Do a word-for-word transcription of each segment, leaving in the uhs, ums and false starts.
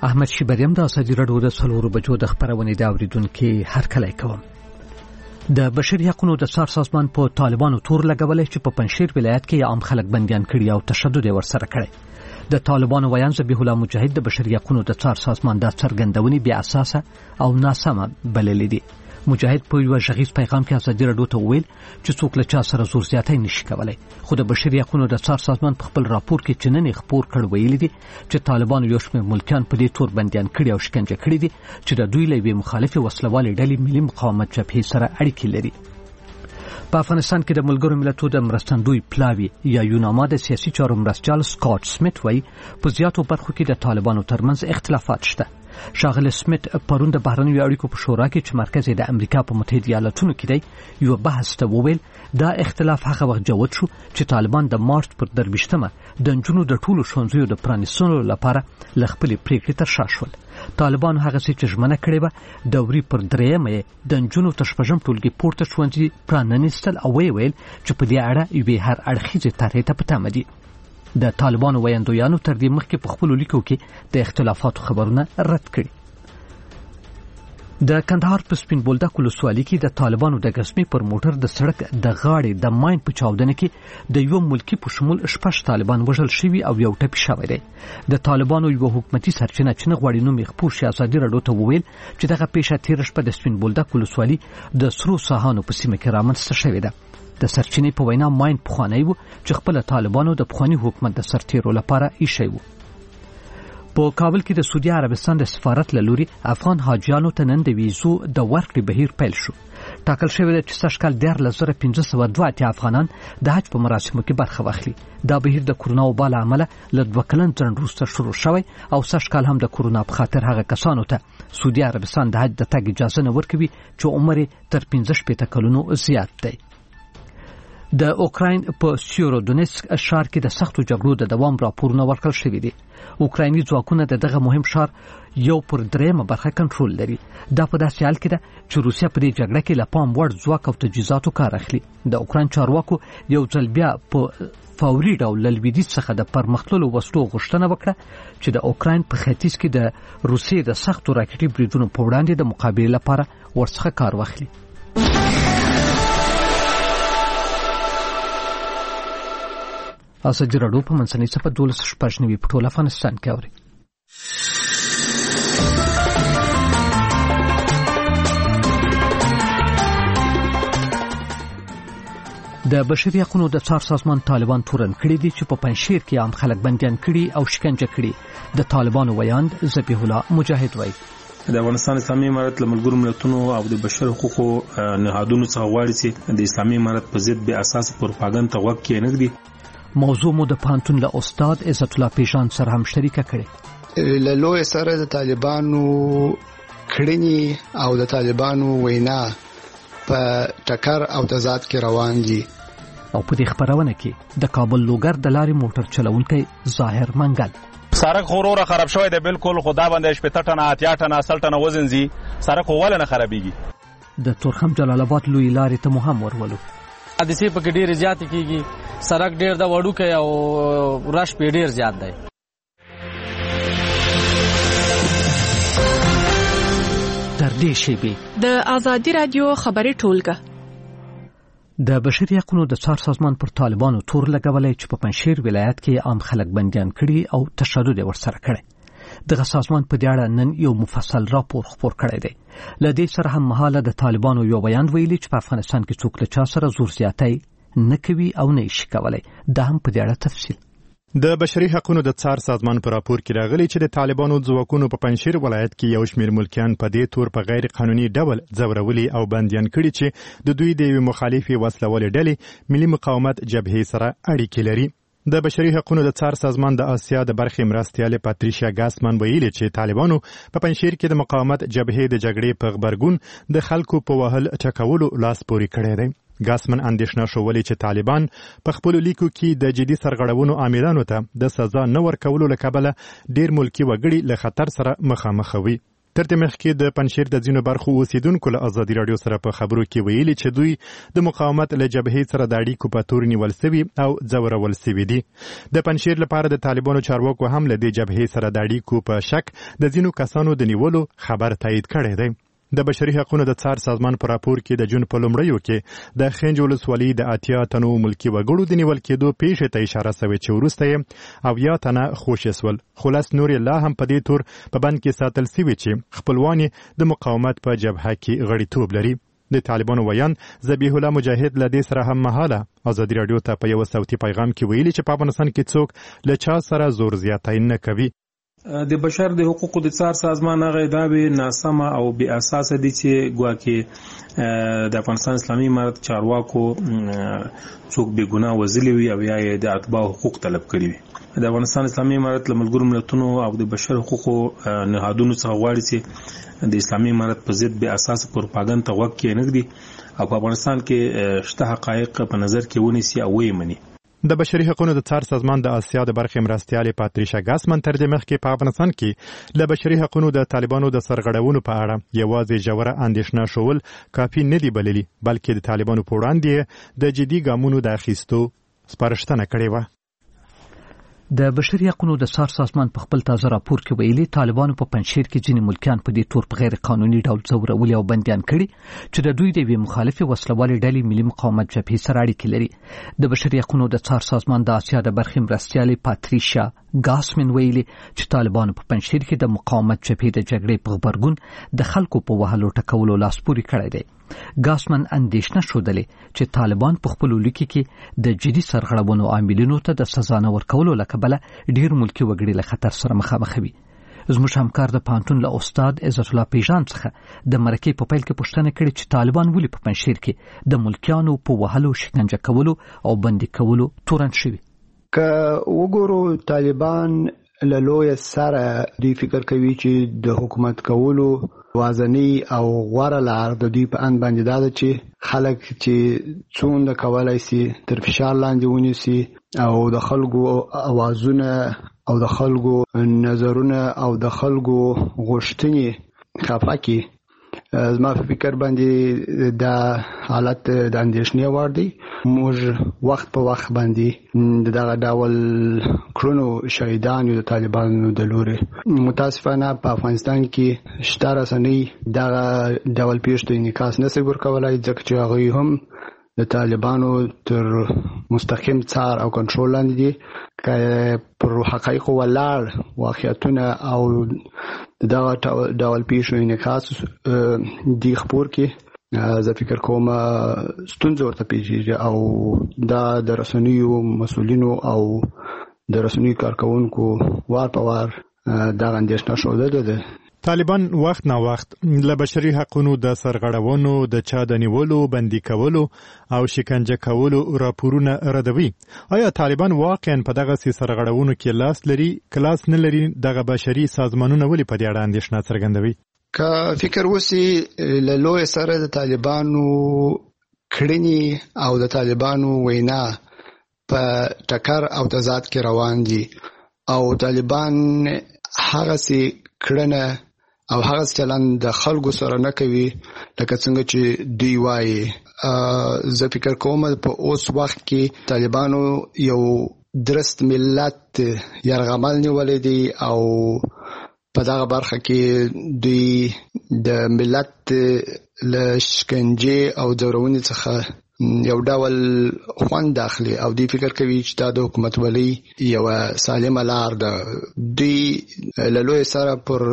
احمد شیبریم د ازادي راډیو د څلورو بجو د خبرونې د اوریدونکو هرکلی کوم. د بشري حقوقو د څار سازمان په طالبانو تور لګولې چې په پنځشیر ولایت کې عام خلک بنديان کړي او تشدد ورسره کړي. د طالبانو ویان ذبیح الله مجاهد د بشري حقوقو د څار سازمان د څرګندونې بیا اساسه او ناسمه بللې دي. مجاهد په یو ژغیز پیغام کې ازادي راډیو ته ویل چې څوک له چا سره زور زیاتی نشي کولای. خو د بشري حقوقو د څار سازمان په خپل راپور کې چننې خبر کړ ویلي دي چې طالبانو یو شمېر ملکیان په دې تور بنديان کړي او شکنجه کړي دي چې د دوی له وی مخالفه وسلوالې ډلې ملي مقاومت جبهې سره اړیکې لري. په افغانستان کې د ملګرو ملتونو د مرستندوی پلاوی یا یوناما د سیاسي چارو مرستیال سکاټ سمیت وایي په زیاتو برخو کې د طالبانو ترمنځ اختلافات شته. شاغل سمیت پرون د بهرنیو اړیکو په شورا کې چې مرکز د امریکا په متحده ایالاتونو کې دی یو بحث ته وویل دا اختلاف هغه وخت جوت شو چې طالبان د مارچ پر درویشتمه د نجونو د ټولو ښوونځیو د پرانیستلو لپاره ل خپل پریکړې تر شا شول. طالبان هغه څه چې ژمنه کړې و د وري پر درېمه د نجونو تر شپږم ټولګي پورته ښوونځي پرانیستل او ویل چې په دې اړه یو هر اړخیزه طرحه ته پته مدي. د طالبانو ویاندویانو تر دې مخکې په خپل لیکو کې د اختلافاتو خبرونه رد کړي. د کندهار په سپین بولدک ولسوالۍ کې د طالبانو د غسمي پر موټر د سړک د غاړې د ماین په چاودنه کې د یو ملکی په شمول شپږ طالبان وژل شوي او یو ټپي شوی دی. د طالبانو یو حکومتي سرچینه چې نه غواړي نوم یې خپور شي ازادي راډیو ته وویل چې دغه پیښه تیر شپه د سپین بولدک ولسوالۍ د سرو ساحانو په سیمه کې رامنځته شوې ده. د سرچینې په وینا ماین پخوانی و چې خپل طالبانو د پخوانی حکومت د سرتیرو لپاره ایښی و. په کابل کې د سعودي عربستان د سفارت له لوري افغان حاجیانو ته نن د ویزو د ورکړې بهیر پیل شو. ټاکل شوی دی چې سږکال دیارلس زره پنځه سوه دوه اتیا افغانان د حج په مراسمو کې برخه واخلي. دا بهیر د کورونا وبا له امله له دوه کلن ځنډ وروسته شروع شوی او سږکال هم د کورونا په خاطر هغه کسانو ته سعودي عربستان د حج د تګ اجازه نه ورکوي چې عمر تر پنځه شپېته کلونو زیات دی. د اوکراین په سیورودونیسک ښار کې د سختو جګړو د دوام راپورونه ورکړل شوي دي. اوکرایني ځواکونه د دغه مهم ښار یو پر درېمه برخه کنټرول لري. دا په داسې حال کې ده چې روسیا په دې جګړه کې له پام وړ ځواک او تجهیزاتو کار اخلي. د اوکراین چارواکو یو ځل بیا په فوري ډول له لویدیځ څخه د پرمختللو وسلو غوښتنه وکړه چې د اوکراین په ختیځ کې د روسیې د سختو راکټي بریدونو په وړاندې د مقابلې لپاره ورڅخه کار واخلي. ازادي راډیو په منځنۍ صفحه دولس شپږ نوي په ټول افغانستان کې اوري. د بشري حقوقو د څار سازمان طالبان تورن کړي دي چې په پنځشیر کې عام خلک بنديان کړي او شکنجه کړي. د طالبانو ویاند ذبیح الله مجاهد وایي د افغانستان اسلامي امارت له ملګرو ملتونو او د بشر حقوقو نهادونو څخه غواړي چې د اسلامي امارت په ضد به اساس پروپاګاندا ته غوږ کېنږدي. موضوع مو د پانتون له استاد عزت الله پیژان سره هم شریکه کړي. له لوی سره د طالبانو کړنی او د طالبانو وینا په ټکر او تضاد کې روان دي. او په دې خبرونه کې د کابل لوګر د لارې موټر چلونکي ظاهر منګل سړک خورور خراب شوی دی بالکل خدا باندې شپږ ټنه اتیا ټنه اصل ټنه وزن زی سړک ول نه خرابېږي. د تورخم جلال آباد لوی لارې ته مهم ورولو حادثه په ډیر زیات کیږي. سړک ډیر د وړو کې او رش په ډیر زیات دی. تر دې شی د ازادي رادیو خبري ټولګه د بشري حقوقو د څار سازمان پر طالبانو تور لګولې چې په پنځشیر ولایت کې عام خلک بنديان کړي او تشدد ورسره کړي. دغه سازمان په دې اړه نن یو مفصل راپور خپور کړی دی. له دې سره هم مهاله د طالبانو یو بیان ویلي چې په افغانستان کې څوک له چا سره زور زیاتی نه کوي او نه شي کولای. دا هم په دې اړه تفصیل د بشري حقوقو د څار سازمان پر راپور کې راغلي چې د طالبانو ځواکونو په پنځشیر ولایت کې یو شمېر ملکیان په دې تور په غیر قانوني ډول ځورولي او بنديان کړي چې د دوی د یو مخالفي وسلوالې ډلې ملي مقاومت جبهې سره اړیکې لري. د بشري حقوقو د څار سازمان د آسیا د برخې مرستیال پاتریشیا ګاسمن ویلي چې طالبانو په پنځشیر کې د مقاومت جبهې د جګړې په خبرګون د خلکو په وهل ټکولو لاس پوري کړی دی. ګاسمن اندېښنه شولې چې طالبان په خپل لیکو کې د جدي سرغړونو عاملانو ته د سزا نه ورکولو له کبله ډیر ملکی وګړي له خطر سره مخامخ وي. تر دې مخکې د پنجشیر د ځینو برخو اوسیدونکو له ازادي راډیو سره په خبرو کې ویلي چې دوی د مقاومت له جبهې سره د اړیکو په تور نیول سوي او ځورول سوي دي. د پنجشیر لپاره د طالبانو چارواکو هم له دې جبهې سره د اړیکو په شک د ځینو کسانو د نیولو خبر تایید کړی دی. د بشري حقوقو د څار سازمان په راپور کې د جون په لومړیو کې د خنج ولسوالۍ د اتیا تنو ملکی وګړو د نیول کېدو پیښې ته اشاره شوې چې وروسته یې اویا تنه خوشي سول. خلاص نور لا هم په دې تور په بند کې ساتل سوي چې خپلوان د مقاومت په جبهه کې غړیتوب لري. د طالبانو ویان ذبیح الله مجاهد له دې سره هم مهاله ازادي راډیو ته په یو صوتي پیغام کې ویلي چې په افغانستان کې څوک له چا سره زور زیاتی نه کوي. د بشر د حقوقو د څار سازمان هغه داوی ناسمه او بی اساس دي چې ګواکې د افغانستان اسلامي امارت چارواکو څوک بې ګناه وزلي وي او یا د اتباع حقوق طلب کړي وي. د افغانستان اسلامي امارت له ملګرو ملتونو او د بشر حقوقو نهادونو څخه غواړي چې د اسلامي امارت په ضد بې اساس پروپاګاندا ته غوږ کېنږدي او په افغانستان کې شته حقایق په نظر کې ونیسي او ویې مني. د بشري حقوقو د څار سازمان د آسیا د برخې مرستیالې پاتریشا ګاسمن تر دې مخکې په افغانستان کې له بشري حقوقو د طالبانو د سرغړونو په اړه یوازې ژوره اندېښنه شول کافي نه دی بللي، بلکې د طالبانو په وړاندې د جدي ګامونو د اخیستو سپارښتنه کړې وه. د بشري حقوقو د څار سازمان په خپل تازه راپور کې ویلي طالبانو په پنجشیر کې ځینې ملکیان په دې تور په غیر قانوني ډول ځورولي او بندیان کړي چې د دوی د یوې مخالفې وسلوالې ډلې ملي مقاومت جبهې سره اړیکې لري. د بشري حقوقو د څار سازمان د آسیا د برخې مرستیالې پاتریشا ګاسمن ویلي چې طالبانو په پنجشیر کې د مقاومت جبهې د جګړې په غبرګون د خلکو په وهلو ټکولو لاسپوري کړی دی. ګاسمن اندېښنه ښودلې چې طالبان په خپلو لیکو کې د جدي سرغړونو عاملینو ته د سزا نه ورکولو له کبله ډېر ملکي وګړي له خطر سره مخامخ وي. زموږ همکار د پانتون له استاد عزت الله پیژان څخه د مرکې په پیل کې پوښتنه کړې چې طالبان ولې په پنجشیر کې د ملکیانو په وهلو، شکنجه کولو او بندي کولو تورن شوي. که وګورو طالبان له لوی سره دوی فکر کوي چې د حکومت کولو وازنی او غوړه لار د دوی په ان باندې دا چې خلک چې څومره کولای شي تر فشار لاندې ونیسي او د خلکو اوازونه او د خلکو نظرونه او د خلکو غوښتنې خفه کړي. زما په فکر باندې دا حالت د اندېښنې وړ دی. موږ وخت په وخت باندې دغه ډول کړنو شهیدان یو د طالبانو د لوري. متاسفانه په افغانستان کې شته رسنۍ دغه ډول پیښو ته انعکاس نه شي ورکولای ځکه چې هغوی هم د طالبانو تر مستقیم څار او کنټرول لاندې دي. که پر حقایقو ولاړ واقعیتونه او دغه ډول پیښو انعکاس دی خبر کې زه فکر کوم ستونزه ورته پیږي او دا د رسنیو مسؤلینو او د رسنیو کارکونکو وار په وار دا اندېښنه شوده ده. طالبان وخت نه وخت له بشري حقوقو د سرغړونو، د چا د نیولو، بندي کولو او شکنجه کولو راپورونه ردوي. آیا طالبان واقعا په دغه سرغړونو کې لاس لري؟ کلاس نه لري؟ دغه بشري سازمانونه ولې په دې اړه اندېښنه څرګندوي؟ که فکر وسی له لوی سره د طالبانو کړنی او د طالبانو وینا په ټکر او تضاد کې روان دي او طالبان هغه سي کړنه او هغه چلند د خلکو سره نه کوي لکه څنګه چې دوی وایي. زه فکر کوم په اوس وخت کې طالبانو یو درست ملت یرغمل نیولې دي او په دغه برخه کې دوی د ملت له شکنجې او ځورونې څخه یو ډول خوند داخلي او دوی فکر کوي چې دا د حکومت ولي یو سالمه لار ده. دوی له لوی سره پر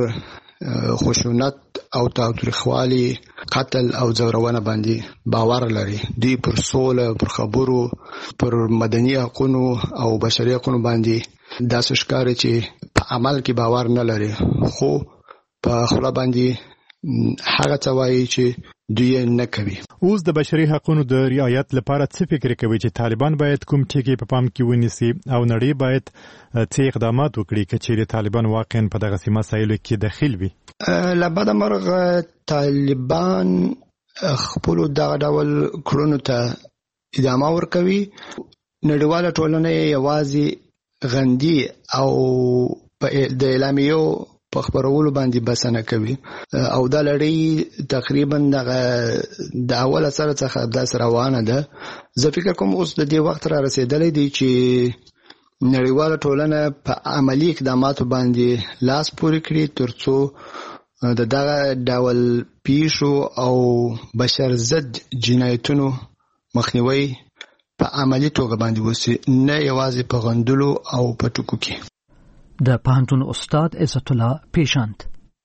خشونت او تاوتریخوالي، قتل او ځورونه باندې باور لري. دوی پر سوله، پر خبرو، پر مدني حقوقو او بشري حقوقو باندې داسې ښکاري چې په عمل کې باور نه لري، خو په خوله باندې هغه څه وایي چې دوی نه کوي. اوس د بشري حقوقو د رعایت لپاره څه فکر کوي چې طالبان باید کوم ټکي په پام کې ونیسي او نړۍ باید څه اقدامات وکړي چې چیرې طالبان واقعا په دغه سیمه مسایلو کې دخیل وي؟ لبد مرغ طالبان خپل دغه ډول کړنو ته ادامه ورکوي. نړیواله ټولنه یوازې غندي او د اعلامیو په خبرولو باندې بسنه کوي او دا لړۍ تقریبا د اول سره څخه د روانه ده. زه فکر کوم اوس د دې وخت را رسیدلې دی چې نړیواله ټولنه په عملی اقداماتو باندې لاس پورې کړي ترڅو د دغه ډول پیښو او بشر ضد جنایتونو مخنیوي په عملی توګه باندې وسی، نه یوازې په غندلو او په ټکو کې. د پوهنتون استاد عزت الله پیشاند.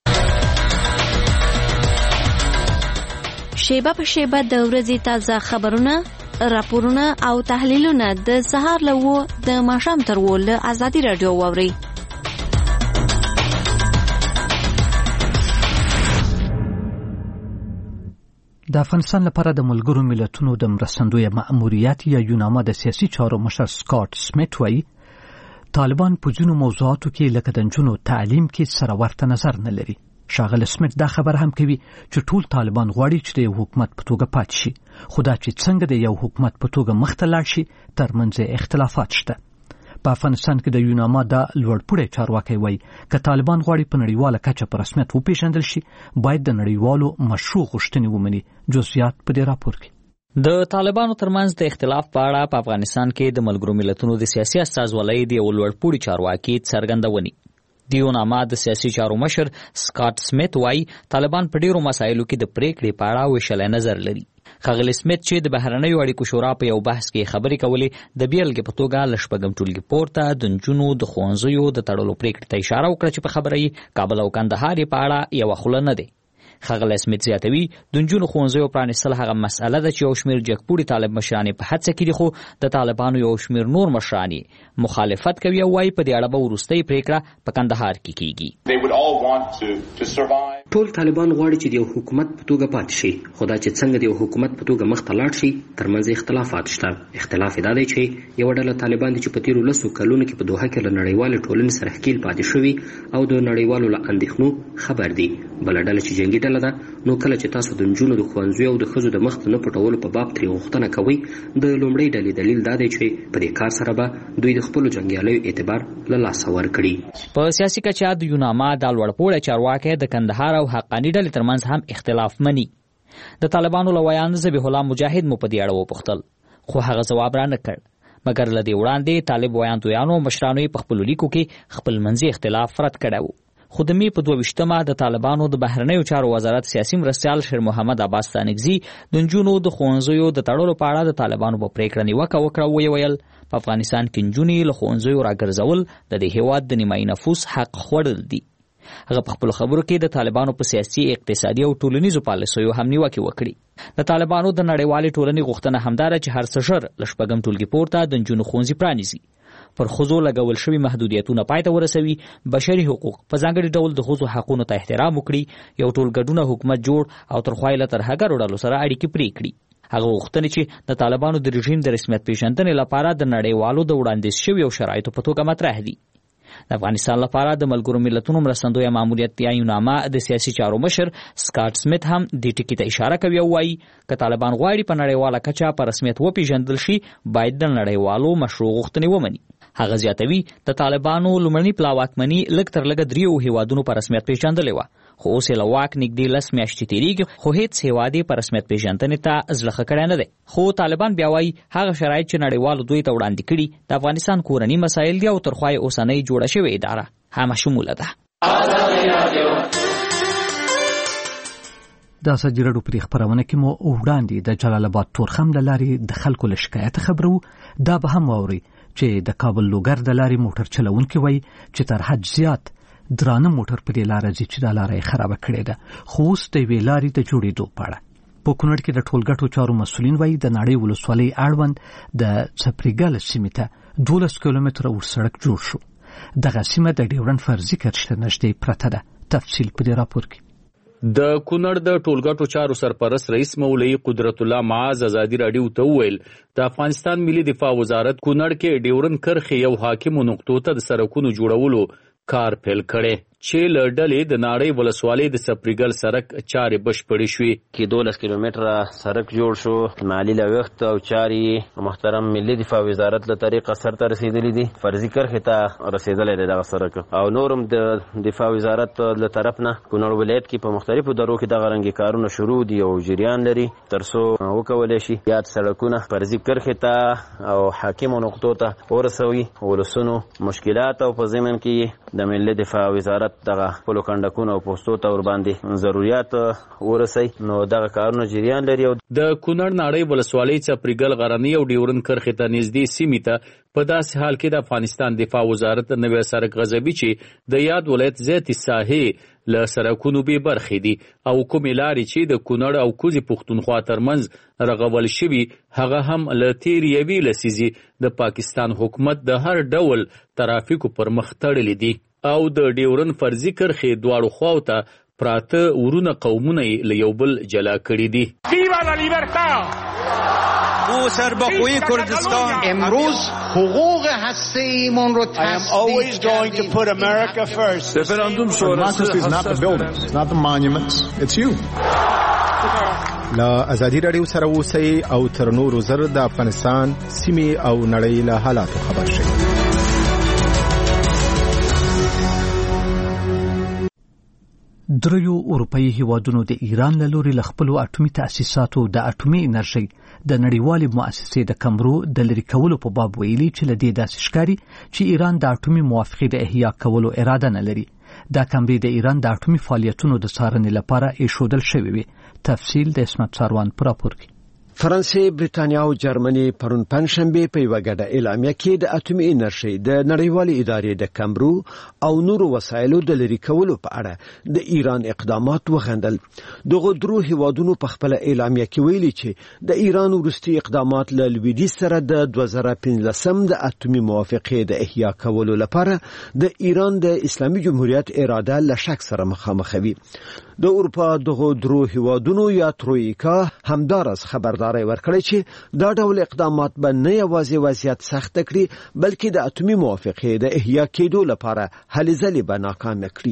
شیبه په شیبه د ورځې تازه خبرونه، راپورونه او تحلیلونه د سهار له و د ماښام تر و له ازادي راډیو واورئ. د افغانستان لپاره د ملګرو ملتونو د مرستندوی مأموریت یا یوناما د سیاسي چارو مشر سکاټ سمیت وایي طالبان په ځینو موضوعاتو کې لکه د نجونو تعلیم کې سره ورته نظر نه لري. ښاغلی سمیت دا خبر هم کوي چې ټول طالبان غواړي چې د یو حکومت په توګه پاتې شي، خو دا چې څنګه د یو حکومت په توګه مخته لاړ شي ترمنځ اختلافات شته. په افغانستان کې د یوناما د لوړپوړی چارواکي وایي که طالبان غواړي په نړیواله کچه په رسمیت وپېژندل شي باید د نړیوالو مشروع غوښتنې ومني. جزئیات په دې راپور کې. د طالبانو ترمنځ د اختلاف په اړه په افغانستان کې د ملګرو ملتونو د سیاسي استازولۍ د یو لوړپوړي چارواکي څرګندونې. د یوناما د سیاسي چارو مشر سکاټ سمیت وایي طالبان په ډیرو مسایلو کې د پریکړې په اړه ویشلی نظر لري. ښاغلی سمیت چې د بهرنیو اړیکو شورا په یو بحث کې خبرې کولې د بیلګې په توګه له شپږم ټولګي پورته د نجونو د ښوونځیو د تړلو پریکړې ته اشاره وکړه چې په خبره یې کابل او کندهار یې په اړه یوه خوله نه دی. ښاغلی سمیت زیاتوي د نجونو ښوونځیو پرانیستل هغه مسئله ده چې یو شمېر جګپوړي طالب مشران په هڅه کې دي، خو د طالبانو یو شمېر نور مشران مخالفت کوي او وایي په دې اړه به وروستۍ پریکړه په کندهار کې کیږي. ټول طالبان غواړي چې د یو حکومت په توګه پاتې شي، خو دا چې څنګه د یو حکومت په توګه مخته لاړ شي ترمنځ اختلافات شته. اختلاف دا دی چې یو ډله طالبان دي چې په تیرو لسو کلونو کې په دوحه کې له نړیوالې ټولنې سره ښکیل پاتې شوي او د نړیوالو له اندېښنو خبر دي. بله ډله چې جنګي ډله ده، نو کله چې تاسو د نجونو د ښوونځیو او د ښځو د مخ نه پټولو په باب ترې غوښتنه کوئ، د لومړۍ ډلې دلیل دا دی چې په دې کار سره به دوی د خپلو جنګیالیو اعتبار له لاسه ورکړي. په سیاسي کچه د یوناما د لوړپوړی چارواکی د کندهار او حقاني ډلې ترمنځ هم اختلاف مني. د طالبانو له ویان ذبیح الله مجاهد مو په دې اړه وپوښتل، خو هغه ځواب را نه کړ، مګر له دې وړاندې طالب ویاندویانو مشرانو یې په خپلو لیکو کې خپل منځي اختلاف رد کړی و. خو د مې په دوه ویشتمه د طالبانو د بهرنیو چارو وزارت سیاسي مرستیال شیر محمد عباس تانکزي د نجونو د ښوونځیو د تړلو په اړه د طالبانو په پریکړه نیوکه وکړه او ویل په افغانستان کې نجونې له ښوونځیو راګرځول د دې هېواد د نیمایي نفوس حق خوړل دي. هغه په خپلو خبرو کې د طالبانو په سیاسي، اقتصادي او ټولنیزو پالیسیو هم نیوکې وکړي. د طالبانو د نړیوالې ټولنې غوښتنه همدا ده چې هر څه ژر له شپږم ټولګي پورته د نجونو ښوونځي پرانیزي، پر ښځو لګول شوي محدودیتونه پای ته ورسوي، بشري حقوق په ځانګړي ډول د ښځو حقونو ته احترام وکړي، یو ټولګډونه حکومت جوړ او تر خوا یې له ترهګرو ډلو سره اړیکې پرې کړي. هغه غوښتنې چې د طالبانو د رژیم د رسمیت پیژندنې لپاره د نړیوالو د وړاندیز شویو شرایطو په توګه مطرح دي. د افغانستان لپاره د ملګرو ملتونو مرستندویه ماموریت یا یوناما د سیاسي چارو مشر سکاټ سمیت هم دې ټکي ته اشاره کوي او وایي که طالبان غواړي په نړیواله کچه په رسمیت وپیژندل شي باید د نړیوالو مشروع غوښتنې ومني. هغه زیاتوي د طالبانو لومړني پلا واکمني لږ تر لږه دریو هیوادونو په رسمیت پیژندلې وه، خو اوس یې له واک نږدې لس میاشتې تېرېږي خو هېڅ هیواد یې په رسمیت پیژندنې ته زړه ښه کړی نه دی. خو طالبان بیا وایي هغه شرایط چې نړیوالو دوی ته وړاندې کړي د افغانستان کورني مسایل دي او تر خوا یې اوسنۍ جوړه شوې اداره همه شموله ده. د ازادي راډیو په خپرونه کې مو وړاندې د جلال آباد تورخم له لارې د خلکو له شکایت خبرو. دا به هم واورئ چې د کابل لوګر د لارې موټر چلونکي وایي چې تر حد زیات درانه موټر په دې لاره ځي چې دا لاره یې خرابه کړې ده، خو اوس د یوې لارې د جوړېدو په اړه په کونړ کې د ټولګټو چارو مسؤلین وایي د ناړۍ ولسوالۍ اړوند د څپریګل سیمې ته دولس کیلومتره ورسړک جوړ شو. دغه سیمه د ډیورنډ فرضي کرښې ته نږدې پرته ده. تفصیل په دې راپور کې. د کونړ د ټولګټو چارو سرپرست رئیس مولوي قدرت الله معاذ ازادي راډیو ته وویل د افغانستان ملي دفاع وزارت کونړ کې ډیورنډ کرښې یو حاکمو نقطو ته د سړکونو جوړولو کار پیل کړي چې له ډلې د ناړۍ ولسوالۍ د سپریګل سړک چارې بشپړې شوې. کې دولس کیلومتره سړک جوړ شو. مالي لګښت او چارې محترم ملي دفاع وزارت له طریقه سرته رسیدلې دي. فرضي کرښې ته رسیدلی دی دغه سړک او نورم د دفاع وزارت له طرف نه کونړ ولایت کې په مختلفو درو کې دغه رنګې کارونه شروع دي او جریان لري تر څو وکولی شي یاد سړکونه فرضي کرښې ته او حاکمو نقطو ته ورسوي. ولسونو مشکلات او په ضمن کې د ملي دفاع وزارت دغه خپلو کنډکونو او پوستو ته ورباندې ضروریات ورسوي نو دغه کارونه جریان لري. د کونړ ناړۍ ولسوالۍ څپریګل غرنۍ او ډیورن کرښې ته نږدې سیمې ته په داسې حال کې د افغانستان دفاع وزارت نوی سړک غځوي چې د یاد ولایت زیاتې ساحې له سړکونو بې برخې دي او کومې لارې چې د کونړ او کوزې پښتونخوا ترمنځ رغول شوي هغه هم له تېرې یوې لسیزې د پاکستان حکومت د هر ډول ترافیکو پر مخ تړلې دي او د ډیورن فرضي کرښې دواړو خواو ته پراته ورونه قومونه یې له یو بل جلا کړي دي. او سربخوی کردستان امروز حقوق هسته ایمان رو تصدیق کردیم. referendum democracy is not the buildings, it's not the monuments, it's you. لا ازادي رادیو سره اوسئ او تر نورو زر د افغانستان سیمې او نړۍ له حالاتو خبر شئ. دریو اروپאי هیوادونو د ایران له لوري له خپلو اټومي تاسیساتو د اټومي انرژي د نړیوالې مؤسسې د کمرو د لرې کولو په باب ویلي چې له دې داسې ښکاري چې ایران د اټومي موافقې د احیا کولو اراده نه لري. دا کمرې د ایران د اټومي فعالیتونو د څارنې لپاره ایښودل شوې وي. تفصیل د اسمت ساروان پر راپور کې. فرانسې، بریتانیا او جرمني پرون پنځشنبه په یوه ګډه اعلامیه کې د اټومي انرژي د نړیوالې ادارې د کمرو او نورو وسایلو د لرې کولو په اړه د ایران اقدامات وغندل. دغه درو هیوادونو په خپل اعلامیه کې ویلي چې د ایران وروستي اقدامات له لویدیځ سره د دوه زره پنځلسم د اټومي موافقې د احیا کولو لپاره د ایران د اسلامي جمهوریت اراده له شک سره مخامخوي. د اروپا دغه درو هیوادونو یا ترویکا همدارس خبرداري ورکړي چې دا ډول اقدامات به نه یوازې وضعیت سخت کړي بلکې د اټومي موافقې د احیا کېدو لپاره هلې ځلې به ناکام کړي.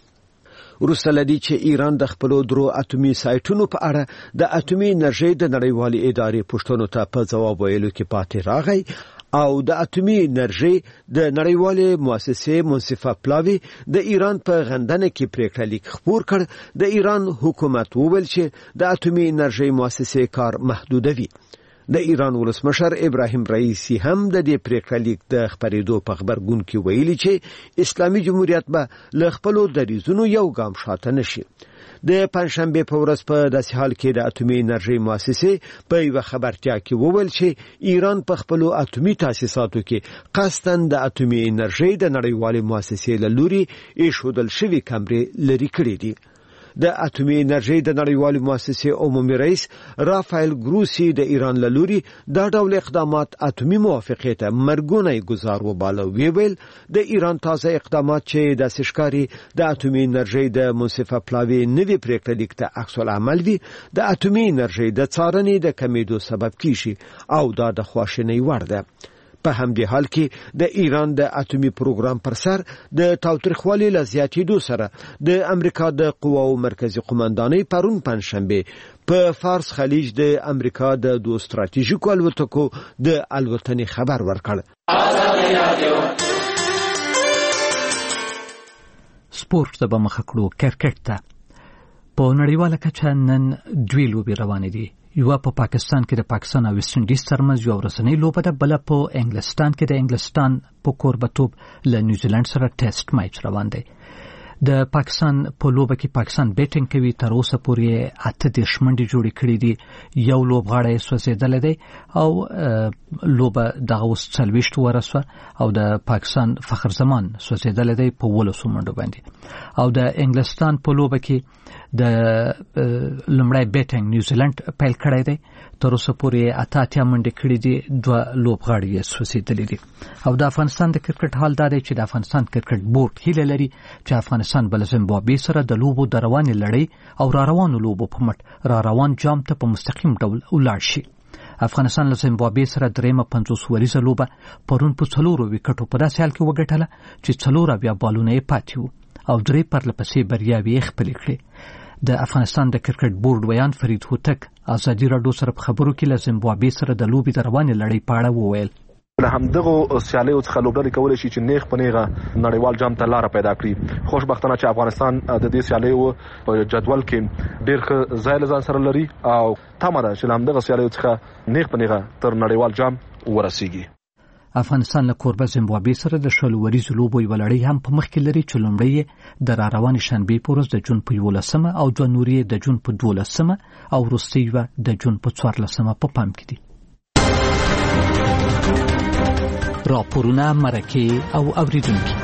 وروسته لدی چې ایران د خپل درو اټومي سایټونو په اړه د اټومي انرژي د نړیوالې ادارې پښتنو ته په جواب ویلو کې پاتې راغی او د اټومي انرژي د نړیوالې مؤسسې منصفه پلاوی د ایران په غندنه کې پریکړه لیک خپور کړ. د ایران حکومت وویل چې د اټومي انرژي مؤسسې کار محدودوي. د ایران ولسمشر ابراهیم رئیسی هم د دې پریکړه لیک د خبرېدو په خبرګون کې ویلي چې اسلامي جمهوریت به له خپل دریزونو یو ګام شاته نشي. د پنځشنبه په ورځ په داسې حال کې د اټومي انرژي مؤسسې په یو خبرتیا کې وویل چې ایران په خپل اټومي تاسیساتو کې قصداً د اټومي انرژي د نړیوالې مؤسسې له لوري ایښودل شوی کمرې لري کړې دي. د اټومي انرژي د نړیوالې مؤسسې عمومي رئیس رافایل ګروسی د ایران له لوري دا ډول اقدامات اټومي موافقې ته مرګونی گزار وباله. ویل د ایران تازه اقدامات چې د سشکاري د اټومي انرژي د منصفه پلاوی نوی پریکړه لیک ته عکس العمل وي د اټومي انرژي د څارنې د کمیدو سبب کیږي او دا د خواشینۍ وړ ده. په همدې حال کې د ایران د اټومي پروګرام پر سر د تاوتریخوالي له زیاتېدو سره د امریکا د قواو مرکزی قومندانۍ پرون پنځشنبه په فارس خلیج د امریکا د دوه ستراتیژیکو الوتکو د الوتنې خبر ورکړ. سپورت د بمخ کړو کرکټ ته په نړیواله کچه نن دوی لوبې روانې دي. یو په پاکستان کې د پاکستان او ویسټ انډیز ترمنځ یو ورځنی لوبه ده، بل په انګلستان کې د انګلستان په کوربتوب له نیوزیلند سره ټیسټ میچ روان دی. د پاکستان په لوبه کې پاکستان بیټینګ کوي، تر اوسه پورې اته دېرش منډې جوړې کړې دي، یو لوبغاړی یې سوځېدلی دی او لوبه دغه اوس څلوېښت ورسوه او د پاکستان فخر زمان سوځېدلی دی په اوولسو منډو باندې. او د انګلستان په لوبه کې د لمړی بیټینګ نیوزیلند پیل کړی دی، تر اوسه پورې اته اتیا منډې کړې دي، دوه لوبغاړي یې سوځېدلي دي. او د افغانستان د کرکټ حال دا دی چې د افغانستان کرکټ بورډ هیله لري چې افغانستان بل زیمبابوې سره د لوبو د روانې لړۍ او را روانو لوبو په مټ را روان جام ته په مستقیم ډول ولاړ شي. افغانستان له زیمبابوې سره درېیمه پنځوس وریزه لوبه پرون په څلورو وکټو په داسې حال کې وګټله چې څلور اویا بالونه یې پاتې وو. او درې پرله پسې بریاوې خپلې کړې. د افغانستان د کرکټ بورډ ویان فرید هوتک ازادي راډیو سره په خبرو کې له زیمبابوې سره د لوبې د روانې لړۍ په اړه وویل. له همدغه سیالیو څخه لوبډلې کولی شي چې نیغ په نیغه نړیوال جام ته لاره پیدا کړي. خوشبختانه چې افغانستان د دې سیالیو په جدول کې ډېر ښه ځای له ځان سره لري او تمه ده چې له همدغه سیالیو څخه نیغ په نیغه تر نړیوال جام ورسیږي. افغانستان له کوربه زیمبابوې سره د شلو وریزو لوبو یوه لړۍ هم په مخ کې لري چې لومړی د راروانې شنبې په ورځ د جون په یولسمه او دوه نورې د جون په دولسمه او وروستۍ یوه د جون په څوارلسمه په پام کې دي. راپورونه، مرکې او اوریدونکي.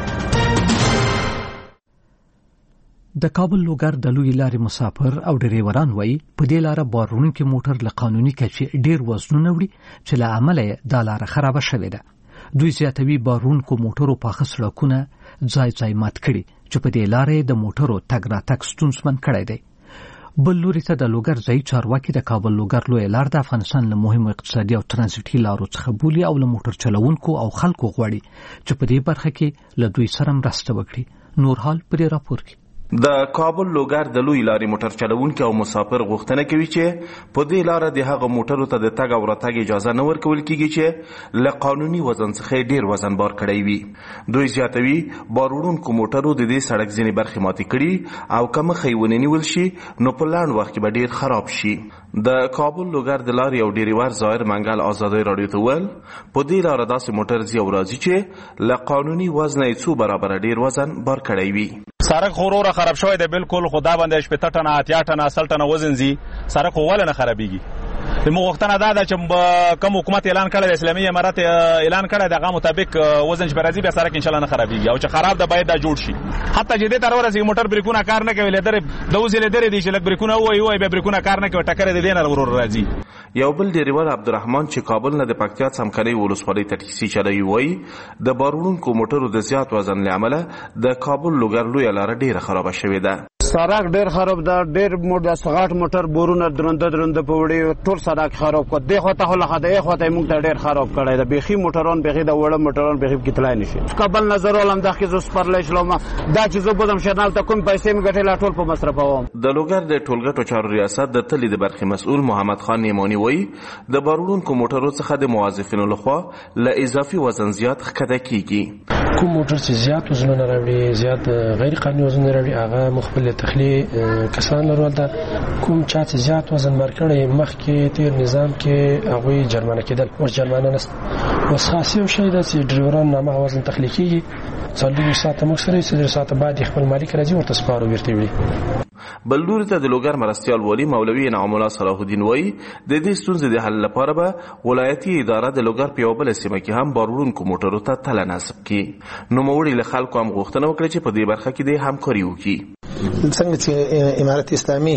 د کابل لوګر د لوی لارې مسافر او ډریوران وایي په دې لاره بار وړونکي موټر له قانوني کچې ډیر وزنونه وړي چې له امله یې دا لاره خرابه شوې ده. دوی زیاتوي بار وړونکو موټرو پاخه سړکونه ځای ځای مات کړي چې په دې لارې د موټرو تګ راتګ ستونزمن کړی دی. بل لوري ته د لوګر ځایي چارواکي د کابل لوګر لویه لار د افغانستان له مهمو اقتصادي او ترانزیټي لارو څخه بولي او له موټر چلوونکو او خلکو غواړي چې په دې برخه کې له دوی سره مرسته وکړي. نور حال په دې راپور کې. د کابل لوګر د لوی لارې موټر چلوونکي او مسافر غوښتنه کوي چې په دې لاره د هغه موټرو ته د تګ او راتګ اجازه نه ورکول کیږي چې له قانوني وزن څخه ډیر وزن بار کړی وي. دوی زیاتوي بار وړونکو موټرو د دې سړک ځینې برخې ماتې کړي او که مخه یې ونه نیول شي نو په لنډ وخت کې به ډیر خراب شي. د کابل لوګر د لارې یو ډریور ظاهر منګل ازادي راډیو ته وویل په دې لاره داسې موټر ځي او راځي چې له قانوني وزن یې څو برابره ډیر وزن بار کړی وي. سړک خو وروره خراب شوی دی بالکل، خو دا باندې شپېته ټنه اتیا ټنه سل ټنه وزن ځي. سړک خو ولې نه خرابېږي؟ زموږ غوښتنه دا ده چې کوم حکومت اعلان کړی د اسلامي امارت اعلان کړی د هغه مطابق وزن چې به راځي بیا سړک انشاءالله نه خرابېږي او چې خراب ده باید دا جوړ شي. حتی چې دې ته راورسېږي موټر بریکونه کار نه کوي، لیدرې د اوس یې لیدرې دي چې لږ بریکونه ووایي ووایي بیا بریکونه کار نه کوي، ټکر یې د دې نه ورور راځي. یو بل ډریور عبدالرحمن چې کابل نه د پکتیا څمکنۍ ولسوالۍ ته ټکسي چلوي وایي د بار وړونکو موټرو د زیات وزن له امله د کابل لوګر لویه لاره ډېره خرابه شوې ده. سړک ډېر خراب ده، ډېر موټر سغاټ موټر بورونه درنده درنده په وړي ټول سړک خراب کړ. دې خواته هله خاطر یې خواته موږ ته ډېر خراب کړی ده. بیخي موټران بیخي د وړه موټران بیخي کتلای نشي. کابل نظر ولم دغه زو سپرلې شلم دا چې زه بودم شنال ته کوم پیسې مې ګټلې ټول په مصرفوم. د لوګر د ټولګټو چارو ریاست د تلې د برخې مسؤل محمد خان نیمانی وایي د بار وړونکو موټرو څخه د موظفینو لخوا له اضافي وزن زیات ښکته کیږي. کوم موټر چې زیات وزنونه راوړي، زیات غیر قانوني وزن راوړي، هغه مخبل تخلیه کسان لرول ده. کوم چا چې زیات وزن ورکړي مخکې تیر نظام کې هغوی جرمانه کېدل، اوس جرمانه نشته. اوس خاص یو شی ده چې ډریوران نامه وزن تخلیه کېږي، څلور ساعته موږ سره څلور ساعته بعد خپل مالک راځي ورته سپارو بیرته وړي. بل لوري ته د لوګر مرستیال والی مولوي انعام الله صلاح الدین وایي د دې ستونزې د حل لپاره به ولایتي اداره د لوګر په یوه بله سیمه کې هم بار وړونکو موټرو ته تله نصب کړي. نوموړي له خلکو هم غوښتنه وکړه چې په دې برخه کې د همکاري وکړي. څنګه چې امارت اسلامي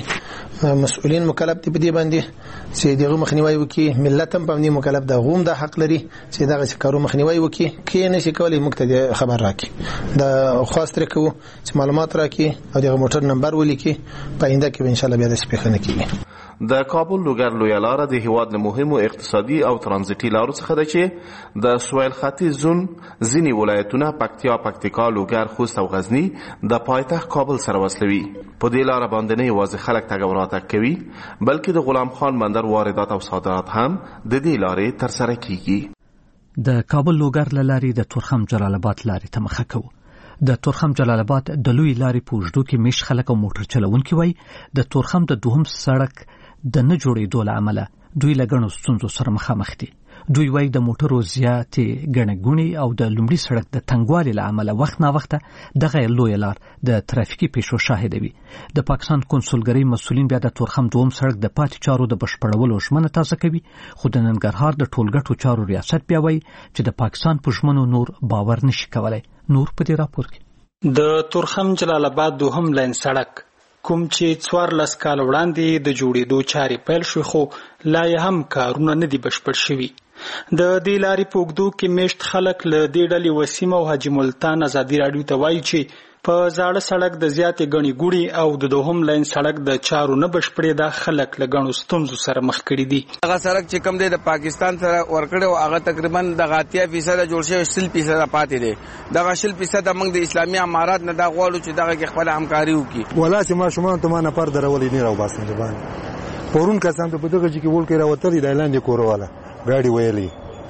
مسؤلین مکلف دي په دې باندې چې دغه مخنیوي وکړي، ملت هم په دې مکلف ده، غوم د حق لري چې دغه کارو مخنیوي وکړي. کې نشي کولای موږ ته خبر راکړي، دا خواست راکو چې معلومات راکړي او دغه موټر نمبر ولیکي، په آینده کې ان شاء الله بیا د سپیخ نه کیږي. د کابل لوګر لویه لاره د هیواد له مهمو اقتصادي او ترانزیټي لارو څخه ده چې د سویل ختیځ زون ځینې ولایتونه پکتیا، پکتیکا، لوګر، خوست او غزني د پایتخت کابل سره وصلوي. په دې لاره باندې نه یوازې خلک تګ او راتګ کوي بلکې د غلام خان بندر واردات او صادرات هم د دې لارې ترسره کیږي. د کابل لوګر له لارې د تورخم جلال آباد لارې ته مخه کوو. د تورخم جلال آباد د لوی لارې په اوږدو کې میش خلک او موټر چلوونکي وایي د تورخم د دوهم سړک د نه جوړېدو له امله دوی له ګڼو ستونزو سره مخامخ دي. دوی وایي د موټرو زیاتې ګڼه ګوڼې او د لومړي سړک د تنګوالي له امله وخت ناوخته دغه لویه لار د ترافیکي پیښو شاهده وي. د پاکستان کنسولګرۍ مسؤلین بیا د تورخم دوهم سړک د پاتې چارو د بشپړولو ژمنه تازه کوي، خو د ننګرهار د ټولګټو چارو ریاست بیا وایي چې د پاکستان په ژمنو نور باور نشي کولی. نور په دې راپور کې د تورخم جلال آباد دوهم لاین سړک کوم چې څوارلس کال وړاندې د جوړېدو چارې پیل شوې خو لا یې هم کارونه نه دي بشپړ شوي. د دې لارې په اوږدو کې میشت خلک له دې ډلې وسیم او حاجي ملتان ازادي راډیو ته وایي چې په زاړه سړک د زیاتې غني ګوړي او د دوهم لاین سړک د چارو نه بشپړې د خلک لګڼو ستونزو سره مخ کړي دي. هغه سړک چې کوم دی د پاکستان سره ورکړی او هغه تقریبا د اتیا فیصد جوړ شوی شل فیصد پاتې دی. دغه شل فیصد موږ د اسلامي امارات نه دا غواړو چې دغه کې خپل همکاري وکړي. ولا چې ما شومان ته ما نه پر درولې نه راو باسم د باندې پرون کسان په دغه چې ول کې راوتل د اعلان دی کورواله ګاډي ویلي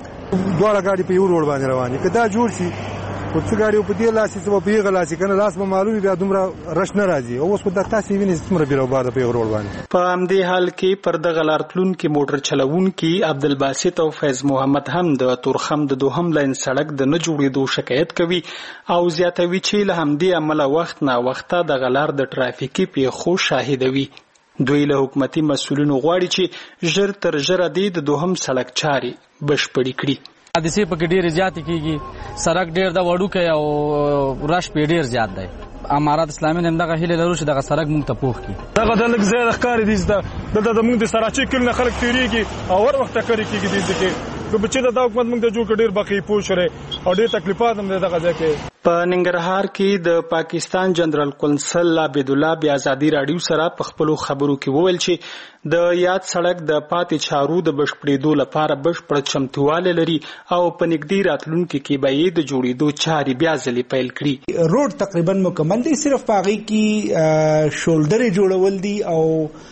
دوه ګاډي په یو روډ باندې رواني کدا جوړ شي او څو ګاډي په دې لاسي څو په یغه لاسي کنه لاس به معلومي بیا دومره رش نه راځي او اوس په دغه تاسو ویني څومره بیرو بار په یو روډ باندې. په همدې حال کې پر دغه لارتلون کې موټر چلوونکي عبدالباسط او فیض محمد هم د تورخم د دوهم لاین سړک د نه جوړېدو شکایت کوي او زیاتوي چې له همدې عمله وخت نه وخته د غلار د ټرافیکي پیښو شاهدوي. دوی له حکومتي مسؤلینو غواړي چې ژر تر ژره د دوهم سړک چاري بشپړې کړي. حادثې پکې ډېرې زیاتې کېږي، سړک ډېر د وړوکی او رش پې ډېر زیات دی. امارات اسلامي هم دغه هیله لرو چې دغه سړک موږ ته پوخ کړي. دغه د لږ ځای د ښکارې دي دلته د موږ د سراچې کلي نه خلک تېرېږي او هر وخت ټکرې کېږي دې ځای کې. که بچې د دا حکومت موږ ته جوړ کړ ډېر بقې پوه شوی او ډېر تکلیفات هم دی دغه ځای کې. په ننګرهار کې د پاکستان جنرال قونسل عبدالله بیا ازادي راډیو سره په خپلو خبرو کې وویل چې د یاد سړک د پاتې چارو د بشپړېدو لپاره بشپړ چمتووالی لري او په نږدې راتلونکي کې به یې د جوړېدو چارې بیا ځلې پیل کړي. روډ تقریبا مکمل دی، صرف په هغې کې شولډرې جوړول دي او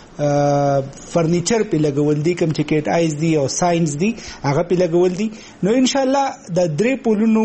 فرنیچر په لګول دي، کوم چې کېټ آیز دي او ساينس دي هغه په لګول دي. نو ان شاء الله د درې پولونو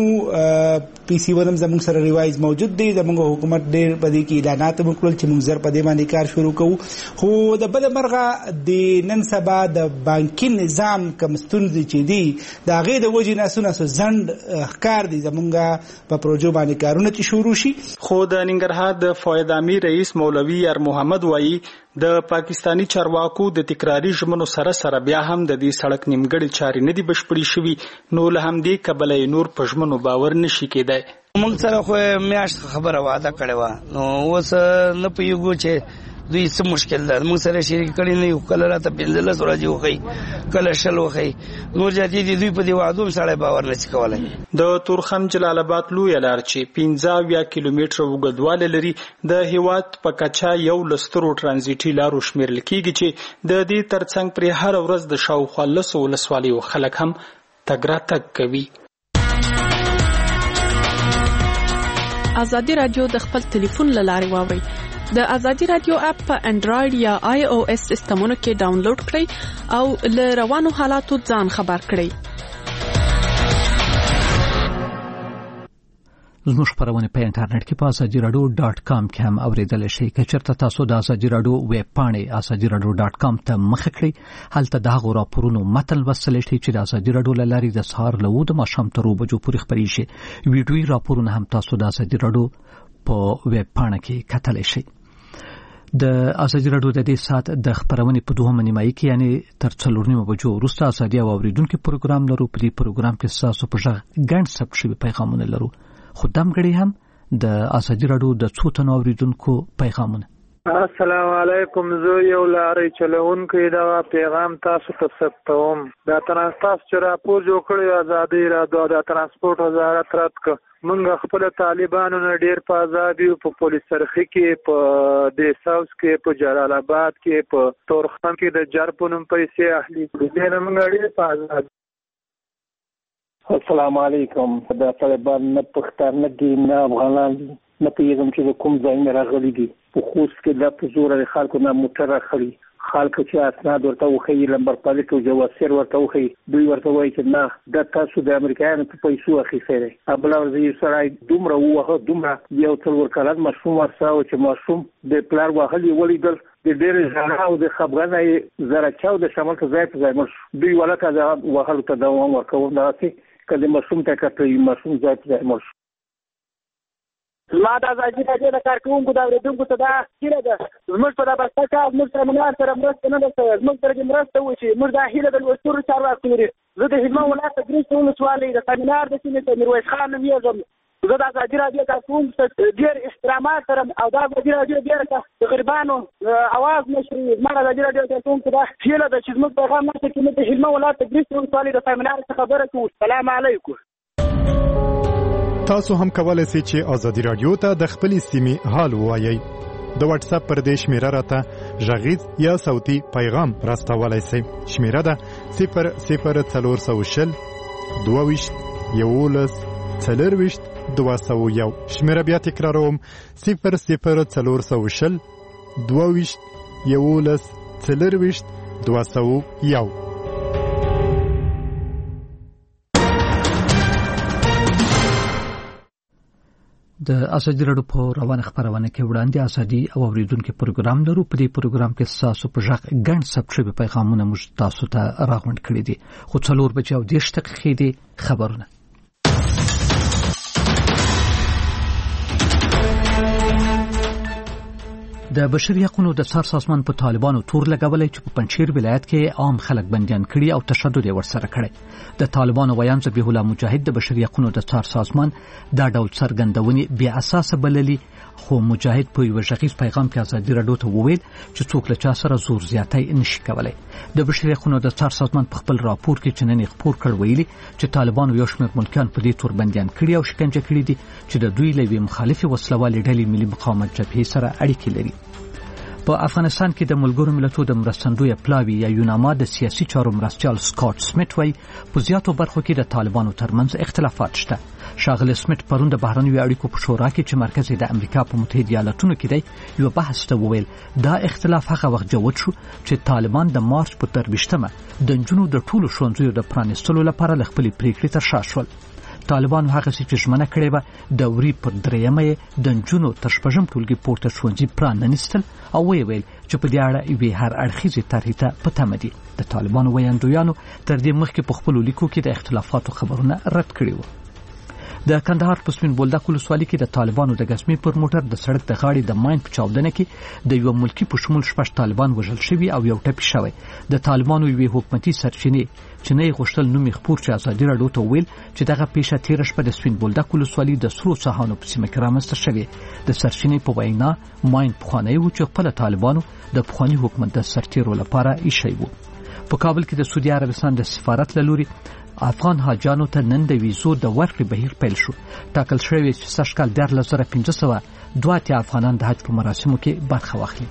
پی سی ونم زموږ سره ریوایز موجود دی. زموږ حکومت ډېر په دې کې اعلانات وکړل چې موږ زر په دې باندې کار شروع کوو. خو د بل مرغه د نن سبا د بانکي نظام کوم ستونزې چې دي د هغې د وجې نه څونه څه ځنډ ښکار دي زموږ په پروژو باندې کارونه چې شروع شي. خو د ننګرهار د فواد امیر رئیس مولوي یار محمد وایي د پاکستانی چارواکو د تکراری ژمنو سره سره بیا هم د دې سړک نیمګړې چارې نه دي بشپړې شوي، نو له همدې کبله نور په ژمنو باور نشي کېدی. موږ سره خو میاشت خبره وعده کړې وه، نو اوس نه پوهېږو چې دوی څه مشکل ده. موږ سره شریک کړي نه یو، کله راته پنځلس ورځې وښیي، کله شل وښیي، نور زیاتې دي. دوی په دې وعدو هم سړی باور نشي کولی. د تورخم جلال آباد لویه لار چې پنځه اویا کیلومتره اوږدوالی لري د هیواد په کچه یو له سترو ټرانزیټي لارو شمیرل کېږي چې د دې ترڅنګ پرې هره ورځ د شاوخوا لسو ولسوالیو خلک هم تګ راتګ کوي. ازادي راډیو د خپل ټلیفون له لارې واورئ. د ازادي راډیو اپ په انډراید یا آی او اس سیسټمونو کې ډاونلوډ کړئ او له روانو حالاتو ځان خبر کړئ. زموږ خپرونه په انټرنیټ کې په ازادي راډیو ډاټ کام کې هم اوریدل شئ. که چېرته تاسو د ازادي راډیو ویب پاڼې ازادي راډیو ډاټ کام ته مخه کړئ، هلته د هغو راپورونو متن لوستلی شئ چې د ازادي راډیو له لارې د سهار له اووه د ماښام تر اووه بجو پورې خپرېږي شي. ویډیويي راپورونه هم تاسو د ازادي راډیو په ویب پاڼه کې کتلی شئ. د ازادي راډیو د دې ساعت د خبرونې په دوهمه نیمایي کې یعنی تر څلور نیمه بجو وروسته ازادي او اوریدونکو پروګرام لرو. په دې پروګرام کې تاسو په ژغ ګڼ ثبت شوي پیغامونه لرو. خو دمګړي هم د ازادي راډیو د څو تنو اوریدونکو پیغامونه. السلام علیکم، زه یو لارې چلوونکی دا پیغام تاسو ته ثبتوم. دا ترانسپورت چې راپور جوړ کړی ازادي راډیو د ترانسپورت وزارت رد کړ. موږ خپل طالبانو نه ډیر په ازادي په پولیس سرخي کې، په د ساوث کې، په جلال آباد کې، په تورخم کې د جرپونم پیسې اخلي. دې نه موږ ډیر په ازادي. السلام علیکم. دا طالبان نه پښتانه نه دي نه افغانان دي، نه پوهېږم چې د کوم ځای نه راغلي دي. په خوست کې دا په زوره د خلکو نه موټر راخلي، خلک چې اسناد ورته وښیي، لمبر پالیک او جواسیر ورته وښیي، دوی ورته وایي چې نه دا تاسو د امریکایانو په پیسو اخیستی دی. بله ورځ یو سړی دومره ووهه، دومره یو څلور کلن ماشوم ورسره و چې ماشوم د پلار وهل یې ولیدل، د ډېرې ژړا او د خفګانه یې زرچه او د شمال ته ځای په ځای مړ شو. دوی ولکه د وهلو ته دوام ورکوم، دغسې که د ماشوم ته کتوي ماشوم ځای په ځای مړ شو. زما د ازادي راډیو د کارکوونکو د اورېدونکو ته دا هیله ده، زموږ په دا بسته کار زموږ سره منار سره مرسته نه ده شوې، زموږ سره دې مرسته وشي. موږ دا هیله د لوستورو چارواکو لري. زه د هلمند ولایت د ګرېس ولسوالۍ د سمینار د سیمې ته میرویس خان نومېږم. زه د ازادي راډیو کارکوونکو ته ډېر احترامات لرم او دا ازادي راډیو ډېره د غریبانو اواز نشري. زما د ازادي راډیو کارکوونکو ته دا هیله ده چې زموږ پیغام نشته کې موږ د هلمند ولایت د ګرېس ولسوالۍ د سمینار څخه خبره کوو. سلام علیکم. تاسو هم کولای شئ چې ازادي رادیو ته د خپلې سیمې حال ووایئ. د واتس اپ پر دې شمیره راته غږیز یا صوتي پیغام راستولای شئ. شمیره ده صفر صفر څلور سوه شل دوه ویشت یولس څلرویشت دوه سوه یو. شمیره بیا تکراروم صفر صفر څلور سوه شل دوه ویشت یولس څلرویشت دوه سوه یو. د ازادي راډیو په روانه خبرونه کې وړاندې ازادي او اوریدونکو پروګرام لرو. په دې پروګرام کې تاسو په ژغ ګڼ سبشوي پیغامونه موږ تاسو ته راغونډ کړی دي. خو څلور بجې او دېرش دقیقې دي خبرونه. د بشري حقوقو د څار سازمان په طالبانو تور لګولای چې په پنځیر ولایت کې عام خلک بنديان کړي او تشدد ورسره کړي. د طالبانو ویان ذبیح الله مجاهد د بشري حقوقو د څار سازمان دا ډول څرګندونې بیا اساسه بللي. خو مجاهد په یو ژغیز پیغام کې ازادي راډیو ته وویل چې څوک له چا سره زور زیاتی نشي کولای. د بشري حقوقو د څار سازمان په خپل راپور کې چننې خبر کړ ویلي چې طالبانو یو شمېر ملکیان په دې تور بنديان کړي او شکنجه کړي دي چې د دوی لوي مخالفي وسلوالې ډلې ملي مقاومت جبهې سره اړیکې لري. په افغانستان کې د ملګرو ملتونو د مرستندوی پلاوی یا یوناما د سیاسي چارو مرستیال سکاټ سمیت وایي په زیاتو برخو کې د طالبانو ترمنځ اختلافات شته. شاغل سمیت پرون د بهرنیو اړیکو په شورا کې چې مرکز د امریکا په متحده ایالاتونو کې دی یو بحث ته وویل دا اختلاف هغه وخت جوړ شو چې طالبان د مارچ په درویشتمه د جنونو د ټولو ښوونځیو د پرانیستلو لپاره ل خپل پریکړې تر شا شول. طالبان هغه چې ژمنه کړې و د وری پر دریمه د جنونو تر شپږم ټولګي پورته ښوونځي پرانیستل او ویل چې په دې اړه یې هر اړخیزه طرحې ته پته دي. د طالبانو ویاندویانو تر دې مخکې په خپل لیکو کې د اختلافاتو خبرونه رد کړي وو. د کندهار په سپین بولدک ولسوالۍ کې د طالبانو د غزمې پر موټر د سړک د غاړې د ماین په چاودنه کې د یو ملکی په شمول شپږ طالبان وژل شوي او یو ټپي شوی. د طالبانو یوې حکومتي سرچینې چې نه غوښتل نومي خبر چې ازادي راډیو ته ویل چې دغه پیښه تیر شپه د سپین بولدک ولسوالۍ د سرو ساحانو په سیمه کې رامنځته شوې. د سرچینې په وینا ماین پخوانی و چې خپل طالبانو د پخوانی حکومت د سرتیرو لپاره ایښی و. په کابل کې د سعودي عربستان د سفارت له لوري افغان حاجانو ته نن د ویزو د ورکړې بهیر پیل شو. ټاکل شوی چې سږ کال دیارلس زره پنځه سوه دوه اتیا افغانان د حج په مراسمو کې برخه واخلي.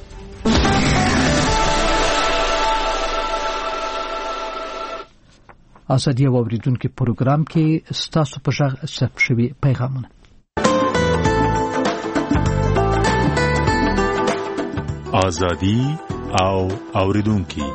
ازادي او اوریدونکو پروګرام کې ستاسو په ژغ ثبت شوي پیغامونه. ازادي او اوریدونکو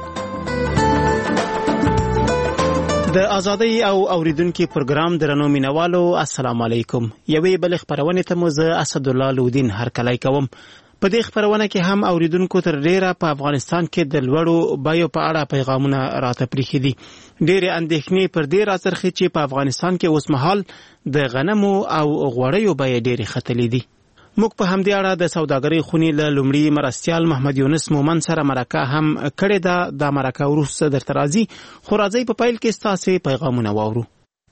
د ازادۍ او اوریدونکو پروګرام درنو مینوالو السلام علیکم. یوې بل خبرونه ته مو زه اسد الله لودین هرکلی کوم. په دې خبرونه کې هم اوریدونکو تر ډیره په افغانستان کې د لوړو بیو په اړه پیغامونه راته پریښي دي. ډېرې اندېښنې پر دې راڅرخي چې په افغانستان کې اوس مهال د غنمو او غوړیو بیې ډېرې ختلې دي. موږ په همدې اړه د سوداګرۍ خونې له لومړي مرستیال محمد یونس مومن سره مرکه هم کړې ده. دا مرکه وروسته درته راځي، خو راځئ په پیل کې ستاسې پیغامونه واورو.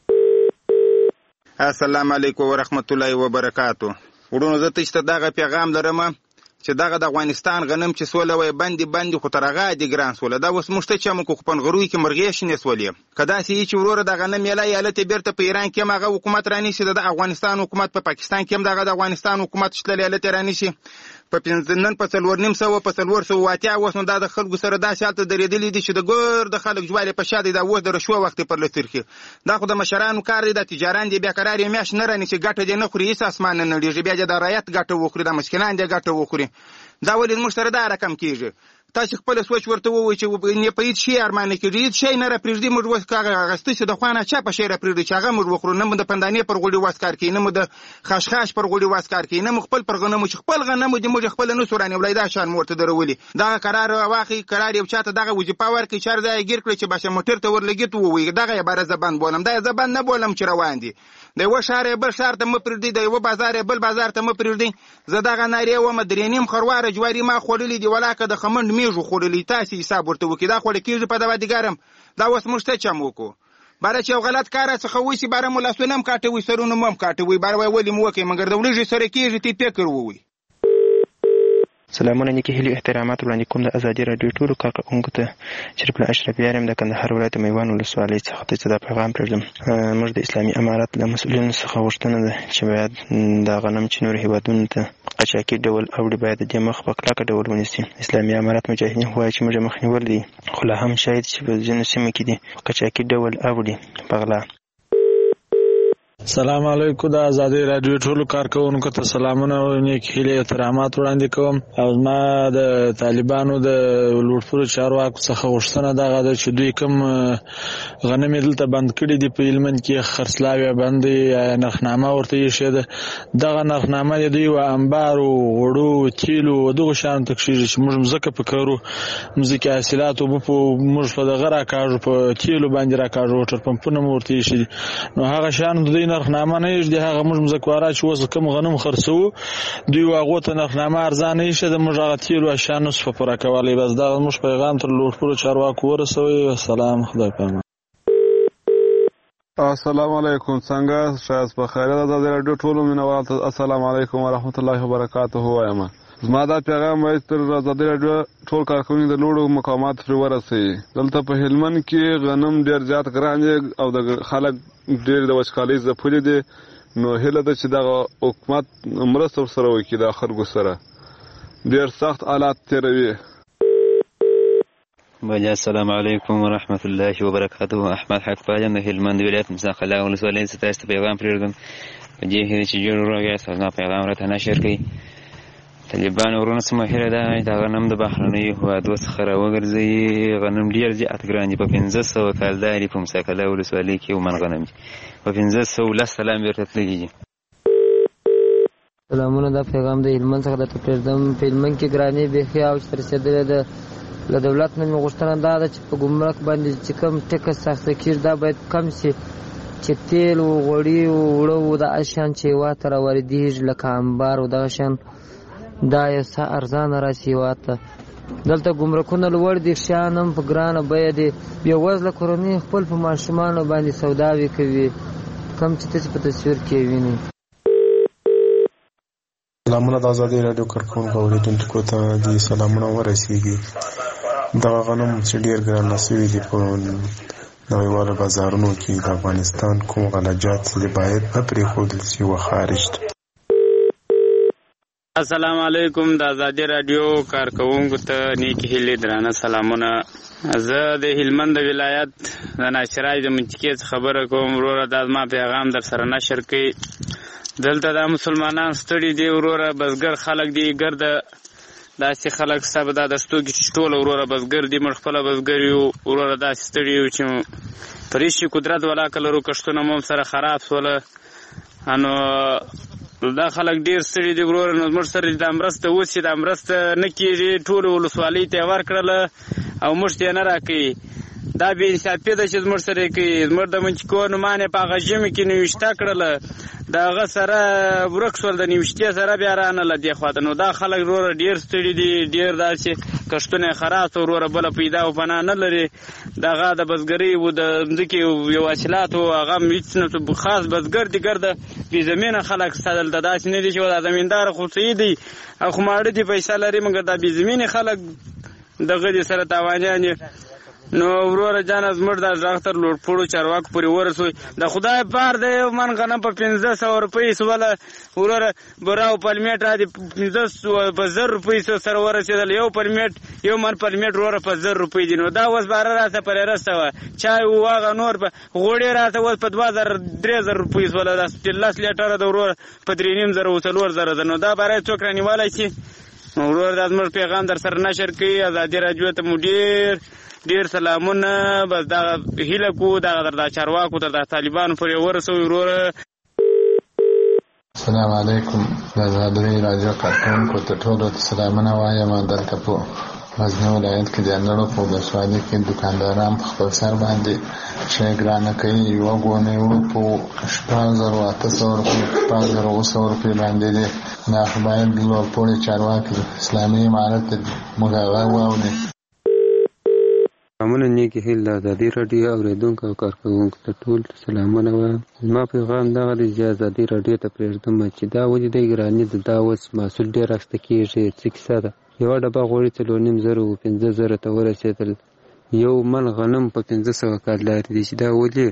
السلام علیکم ورحمت الله وبرکاتو. ورونو زه تاسو ته دغه پیغام لرم چې دغه د افغانستان غنم چې سوله وي بندي بندي خو ترغه دي ګران سوله دا اوس مشته چې موږ خپل غروي کې مرغې شنه سولې کدا سي چې وروره د غنم یلا یاله ته بیرته په ایران کې ماغه حکومت رانی شي د افغانستان حکومت په پاکستان کې هم دغه د افغانستان حکومت شتل یاله ته رانی شي په پنځنن په څلور نیم سو په څلور سو واتیا اوس نو د خلکو سره داسې حالت درېدلې دي چې د ګور د خلک جواله په شاده دا و د رشوه وخت پر لترخي دا خو د مشرانو کار دی د تجاران دی بیا قرار یې میاش نه رانی چې ګټه دې نه خوري هیڅ اسمان نه لري بیا د رایت ګټه وخوري د مسکینان دی ګټه وخوري دا ولې موږ سره دا رقم کیږي تاسو خپل سوچ ورته ووایئ چې نه په هیڅ شي ارمان کېږي هیڅ شي نه را پرېږدي موږ وس کاغه غستې چې د خوانه چا په شي را پرېږدي چې هغه موږ وخورو نه د پندانې پر غوړي واسکار کې نه د خشخاش پر غوړي واسکار کې نه خپل پر غنمو چې خپل غنمو د موږ خپل نو سورانه ولایدا شان مرته درولي دا قرار واخی قرار یو چاته دغه وظیفه ورکړي چار ځای ګیر کړي چې باشه موټر ته ورلګي ته ووایي دغه عبارت زبان بولم دا زبان نه بولم چې روان دي د یو شهر بل شهر ته م پرېږدي د یو بازار بل بازار ته م پرېږدي زه دغه ناری و مدرینیم خرواره جواری ما خورلې دی ولاکه د خمند میږو خورلې تاسو حساب ورته وکړه دا خو لکه په دوا دیګرم دا اوس مشته چمو کو باره چې غلط کار څخه وسی باره مولاسونم کاټوي سرونه مم کاټوي باره ولی مو وکي مګر د ولې سره کېږي تی فکر ووي سلامونه نیکی هیلې احترامات وړاندې کوم د ازادي راډیو ټولو کارکوونکو ته شریف الله اشرفیار یم د کندهار ولایت میوان ولسوالۍ څخه ته دا پیغام پرېږدم. موږ د اسلامي امارت له مسؤلینو څخه غوښتنه ده چې باید دا غنم چې نور هیوادونو ته قاچاقي ډول اوړي باید د دې مخ په کلکه ډول ونیسي. اسلامي امارت مجاهدین وایي چې موږ مخنیول دي، خو لا هم شاید چې په ځینو سیمو کې دي قاچاقي ډول اوړي په غلا. سلام علیکم. د ازادي راډیو ټولو کارکوونکو ته سلامونه او نیک هیلې احترامات وړاندې کوم. او ما د طالبانو د لوټپورو چارواکو څخه غوښتنه دغه ده چې دوی کوم غنم یې دلته بند کړي دي په هلمند کې، خرڅلاو یې بند دی، نرخنامه ورته ایښې ده. دغه نرخنامه د دوی و انبارو، غوړو، تیلو دغو شیانو ته کښېږي چې موږ مځکه په کرو، مځکې حاصلات اوبه په موږ په دغه راکاږو، په تیلو باندې راکاږو، وټر پمپونه مو ورته ایښي دي. نو هغه شیانو د دوی نرخنامه نه ایږدي. هغه موږ مځکواران چې اوس کوم غنم خرڅوو دوی هغو ته نرخنامه ارزانه ایښې ده، موږ هغه تیلو اشیا نصف په پوره کولی. بس دغه موږ پیغام تر لوټپورو چارواکو ورسوئ. السلام، خدای پامان. السلام علیکم. څنګه شایست بخیر. د ازادي راډیو ټولو مینوال ته السلام علیکم ورحمت الله وبرکاته وایم. زما دا پیغام باید تر ازادي راډیو ټول کارکوونکي د لوړو مقاماتو پرې ورسوي. دلته په هلمند کې غنم ډېر زیات ګران دی او د خلک ډېر د وچکالۍ ځپلي دي. نو هیله ده چې دغه حکومت مرسته ورسره وکړي، د خلکو سره ډېر سخت حالات تېروي. بله السلام علیکم ورحمت الله وبرکاته. احمد حق پایم د هلمند ولایت مساق الله ولسوالۍ څخه تاسو ته پیغام پرېږدم په دې هیله چې جوړ وروغاست او زما پیغام راته نشر کړئ. طالبان ورونه څه مهیره ده د غنم د بهرنیو هېوادو څخه راوګرځوي. غنم ډېر زیات ګران دي، په پنځه سوه کالداري په مساق الله ولسوالۍ کې یو من غنم دي په پنځه سوه لس سلام بېرته تللي دي. سلامونه. دا پیغام د هلمند څخه درته پرېږدم. په هلمند کې ګراني بیخي اوج ته رسېدلې ده. له دولت نه مې غوښتنه دا ده چې په ګمرک باندې چې کوم ټکس اخیستل کېږي دا باید کم شي، چې تیل و غوړي و اوړه و دغه شیان چې هېواد ته راواردېږي لکه انبار و دغه شیان دا یو څه ارزانه راشي هېواد ته. دلته ګمرکونه لوړ دي، شیان هم په ګرانه بیه دي. بېوزله کورنۍ خپل په ماشومانو باندې سوداوې کوي، کم چې تاسې په تصویر کې وینئ. سلامونه. د ازادي راډیو کارکوونکو اورېدونکو ته دې سلامونه ورسېږي. دغه غنم چې ډېر ګرانه شوي دي په نړیوالو بازارونو کې د افغانستان کوم غلجات دي باید نه پرېښودل شي و خارج ته. السلام علیکم. د ازادي راډیو کارکوونکو ته نیک هیلې درانه سلامونه. زه د هلمند ولایت د ناشرای د منطقې څخه خبره کوم. وروره دا زما پیغام در سره نشر کړئ. دلته دا مسلمانان ستړي دي وروره، بزګر خلک دي، ګرده داسې خلک ستا به دا د ستوګي چې ټوله وروره بزګر دي، موږ خپله بزګر یو وروره، داسې ستړي یو چې پریشي قدرت ولاکه لرو، کښتونه مو هم سره خراب سوله. نو دا خلک ډېر ستړي دي وروره. نو زموږ سره دا مرسته اوسي، دا مرسته نه کېږي. ټولې ولسوالۍ ته یې ورکړله او موږ ته یې نه راکوي. دا بې انصافي ده چې زموږ سره یې کوي. زموږ د منچکو نومان یې په هغه ژمي کې نوشته کړله، د هغه سره ورک شول، د نوشتې سره بیا رانله دې خوا ته. نو دا خلک وروره ډېر ستړي دي، ډېر داسې کښتونه یې خراب سو وروره، بله پیدا او پناه نه لري. د هغه د بزګرۍ و د ځمکې یو حاصلات و هغه هېڅ نه خاص بزګر دي، ګرده بې زمینه خلک ستا دلته داسې نه دي چې دا زمینداره خو صحیح دي او خو ماړه دي، پیسه لري، مګر دا بې زمینې خلک دغه دي سره تاوانیان دي. نو وروره جانه زموږ دا غږ تر لوټپوړو چارواکو پورې ورسوئ. د خدای پار د یو من غنم په پنځه سوه روپۍ سوله وروره، بوره او پلمېټ را دي پنځه سوه په زر روپۍ سره ورسېدل. یو پلمېټ یو من پلمېټ وروره په زر روپۍ دي. نو دا اوس باره راته پرې رسته وه، چای و هغه نور په غوړې راته اوس په دوه زره درې زره روپۍ سوله. دا لس لیټره د وروره په درې نیم زره و څلور زره ده. نو دا باره څوک رانیولی شي؟ وروره دا زموږ پیغام در سره نشر کوي. ازادي راډیو ته مو ډېر ډېر سلامونه. بس دغه هیله کوو دغه در دا چارواکو تر دا طالبانو پورې ورسوي وروره. السلام علیکم. د ازادي راډیو کارکوونکو ته ټولو ته سلامونه وایم. دلته په غزني ولایت کې د انګړو په ولسوالۍ کې دوکانداران په خپل سر باندې شی ګرانه کوي. یوه ګونۍ وړو په شپږ زرو اته سوه روپۍ شپږ زرو اووه سوه روپۍ باندې دی. دا خو باید لوړپوړي چارواکي اسلامي امارت ته موږ هغه واورو. سلامونه نیکی هیل د ازادي راډیو اوریدونکو او کارکوونکو ته ټول سلامونه وایم. زما پیغام دغه دی چې ازادي راډیو ته پرېږدم چې دا ولې دی ګراني د دا اوس محصول ډېر اخیسته کېږي، څه کیسه ده؟ یوه ډبه غوړي څلور نیم زره و پنځه زره ته ورسېدل، یو من غنم په پنځه سوه کادلارې دي چې دا ولې؟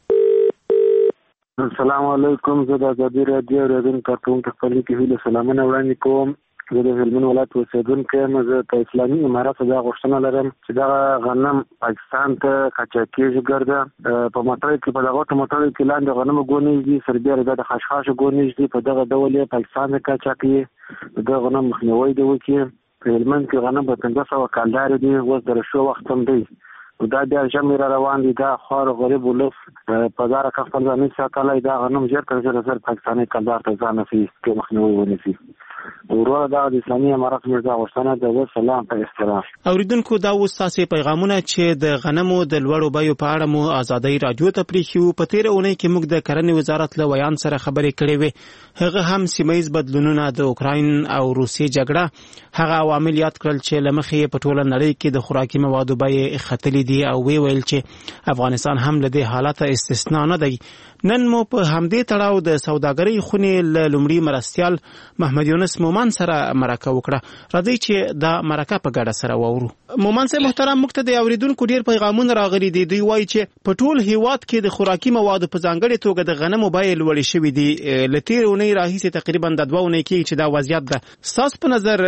السلام علیکم. زه د ازادي راډیو اوریدونکو کارکوونکو ته خپل کې هیله سلامونه وړاندې کوم. زه د هلمند ولایت اوسېدونکی یم. زه په اسلامي امارات دا غوښتنه لرم چې دغه غنم پاکستان ته قاچاق کېږي ګرده په موټرو کې، په دغه موټرو کې لاندې غنمو ګونیز دي، سربیره بیا د خشخاشو ګونیز دي، په دغه ډول یې پاکستان ته قاچاق کړي، د دغه غنم مخنیوی دې وکړي. په هلمند کې غنم په پنځه سوه کالدارې دي، اوس د رشو وخت هم دی، دا بیا ژمی را روان دي. دا خوار غریب ولس په دا رقم خپل ځان نشي ساتلی، دا غنم ژر تر ژره زر پاکستاني کلدار ته ځان نسي کې مخنیوی ونیسي. وروره دا د اسلامي امارات موږ دا غوښتنه ده. سلام په احترام. اوریدونکو دا اوس تاسې پیغامونه چې د غنمو د لوړو بیو په اړه مو ازادۍ راډیو ته پرېښي. په تېره اونۍ کې موږ د کرنې وزارت له ویان سره خبرې کړې وې. هغه هم سیمه ییز بدلونونه، د اوکراین او روسیې جګړه، هغه عوامل یاد کړل چې له مخې په ټوله نړۍ کې د خوراکي موادو بیې ختلې دي، او وی ویل چې افغانستان هم له دې حالته استثنا نه دی. نن مو په همدې تړاو د سوداګرۍ خونې له لومړي مرستیال محمد یونس مومن سره مرکه وکړه. راځئ چې دا مرکه په ګډه سره واورو. مومن صاحب محترم، موږ ته د اوریدونکو ډېر پیغامونه راغلي دي. دوی وایي چې په ټول هیواد کې د خوراکي موادو په ځانګړې توګه د غنمو بیې لوړې شوې دي. له تېرې اونۍ راهیسې تقریبا د دوه اونۍ کېږي چې دا وضعیت ده. ستاسو په نظر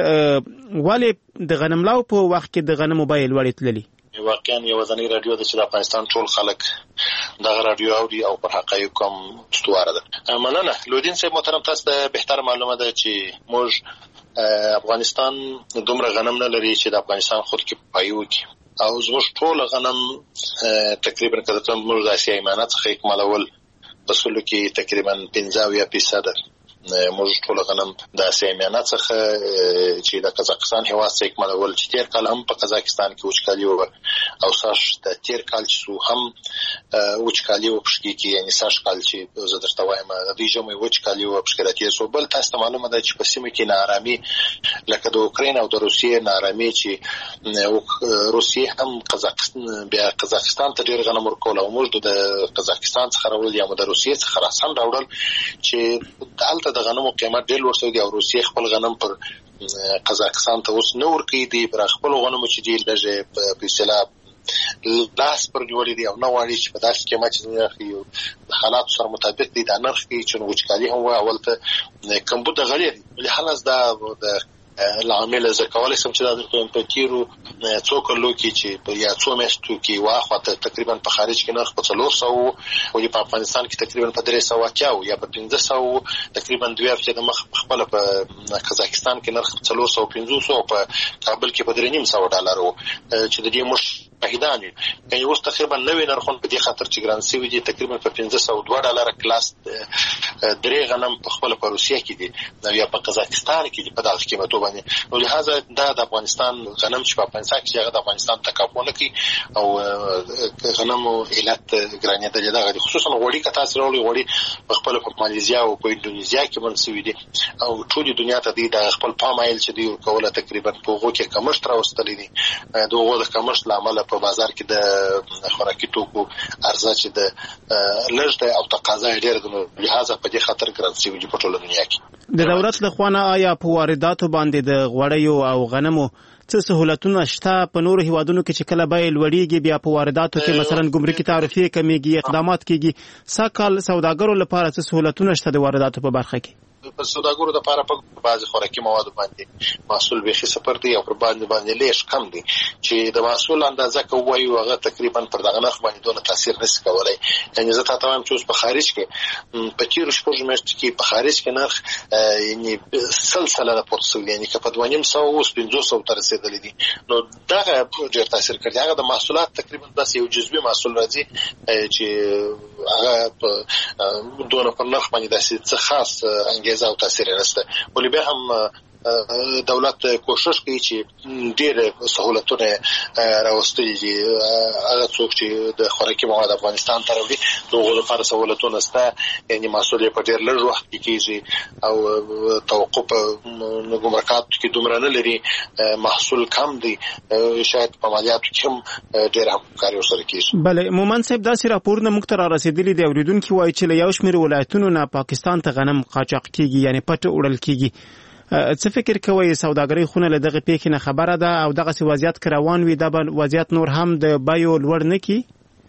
ولې د غنملو په وخت کې د غنمو بیې لوړې تللي؟ واقعا یو ځاني رادیو ده چې د افغانستان ټول خلک دغه رادیو اوري او پر حقایقو هم استواره ده. مننه لودین صاحب محترم، تاسو ته بهتر معلومه ده چې موږ افغانستان دومره غنم نه لري چې د افغانستان خود کې پایي وکړي، او زموږ ټول غنم تقریبا کله موږ د اسیا ایمانات څخه اکمالول په سلو کې تقریبا پنځه اویا فیصده موږ ټول غنم د اسیا ایمانات څخه چې د قزاقستان هیواد څخه اکمالول، چې تیر کال هم په قزاقستان کې وچکالي و، او ساش د تیر کال چې هم وچکالي و پښکې کې، یعنی ساش کال چې زه درته وایم د دې ژمي وچکالي و پښکې راته سو. بل تاسو ته معلومه ده چې په سیمه کې ناارامي لکه د اوکراین او د روسیې ناارامي، چې روسیې هم قزاقستان بیا قزاقستان ته ډېر غنم ورکول، او موږ د قزاقستان څخه راوړل یا د روسیې څخه راسن راوړل، چې دلته د غنمو قیمت ډېر لوړ شوی دی، او روسیې خپل غنم پر قزاقستان ته اوس نه ورکوي دي، پر خپل غنمو چې دی لږ په اصطلاح لاس پر نیولې دي او نه غواړي چې په داسې قیمت چې نرخ یې د حالاتو سره مطابق دی دا نرخ کوي، چې وچکالي هم وایي اول ته کمبود غلي دي. لهالس دا د العامل زه کولای شم چې دا د په تیرو څو کلو کې چې یا څو میاشتو کې واخواته تقریبا په خارج کې نرخ په څلور سوه او په افغانستان کې تقریبا په درې سوه اتیا یا په پنځه سوه تقریبا دوه هفته د مخ خپل په قزاقستان کې نرخ په څلور سوه پنځوس او په کابل کې په درې نیم سوه ډالر و، چې د دې مشاهدان یعنی اوس تقریبا نوې نرخونه په دې خاطر چې ګران سوي دي، تقریبا په پنځه سوه دوه ډالر کلاس درې غنم په خپل په روسیه کې دي یا په قزاقستان کې دي په دغه قیمتو باندې. نو لهدا دا د افغانستان غنم چې په افغانستان کې هغه د افغانستان تکافو نه کوي، او غنمو علت ګرانې د دغه خصوصا غوړي کته سره غوړي په خپل په ماليزیا او په انډونیزیا کې منسوي دي، او ټول دنیا ته دی د خپل پامایل چې دی کوله تقریبا په غو کې کمښت راوستلې دي. دغه د کمښت لامل په بازار کې د خوراکي توکو ارزښت چې د لږ دی او تقاضا ډېر دی، لهدا په دې خاطر ګران سوي دي په ټول دنیا کې. د دولت له خوا نه آیا په وارداتو باندې د غوړیو او غنمو څه سہولتونه شته؟ په نورو هیوادونو کې چې کله بیې لوړېږي بیا په وارداتو کې مثلا ګمرکي تعرفې کمیږي، اقدامات کیږي. سږکال سوداګرو لپاره څه سہولتونه شته د وارداتو په برخه کې؟ په سوداګرو د لپاره په بعضي خوراکي موادو باندې محصول بیخي صفر دی، او پر باندې باندې لیش کم دی، چې د محصول اندازه کوي هغه تقریبا پر دغه نرخ باندې دونه تاثیر نشي کولای. یعنی زه تاسو ته چې په خارج کې په تیر شپږ میاشتې کې په خارج کې نرخ یعنی سلسله راپورته شوی، یعنی که په دوه نیم سوه اوس پنځوس سوه ته رسېدلی دي. نو دغه ډېر تاثیر کوي. هغه د محصولات تقریبا داسې یو جزوي محصول راځي چې هغه په دونه پر نرخ باندې داسې څه خاص انګیزه او تاثیر نشته، ولې به هم دولت کوشش کوي چې ډېر سہولتونه راوستي دي. هغه څوک چې د خوراکي مواد افغانستان ته راوړي دغه لپاره سہولتونه شته، یعنی محصول په ډېر لږ وخت کې کېږي او توقف ګمرکات کې دومره نه لري، محصول کم دی، شاید په مالیاتو کې هم ډېر همکاري ورسره کېږي. بله مومن صاحب داسې راپورونه موږ ته را رسېدلي دي اورېدونکي وایي چې له یو شمېر ولایتونو نه پاکستان ته غنم قاچاق کېږي، یعنې پټ وړل کېږي. څه فکر کوئ سوداګرۍ خونه له دغه پیښې نه خبره ده او دغسې وضعیت که روان وي دا به وضعیت نور هم د بیو لوړ نه کړي؟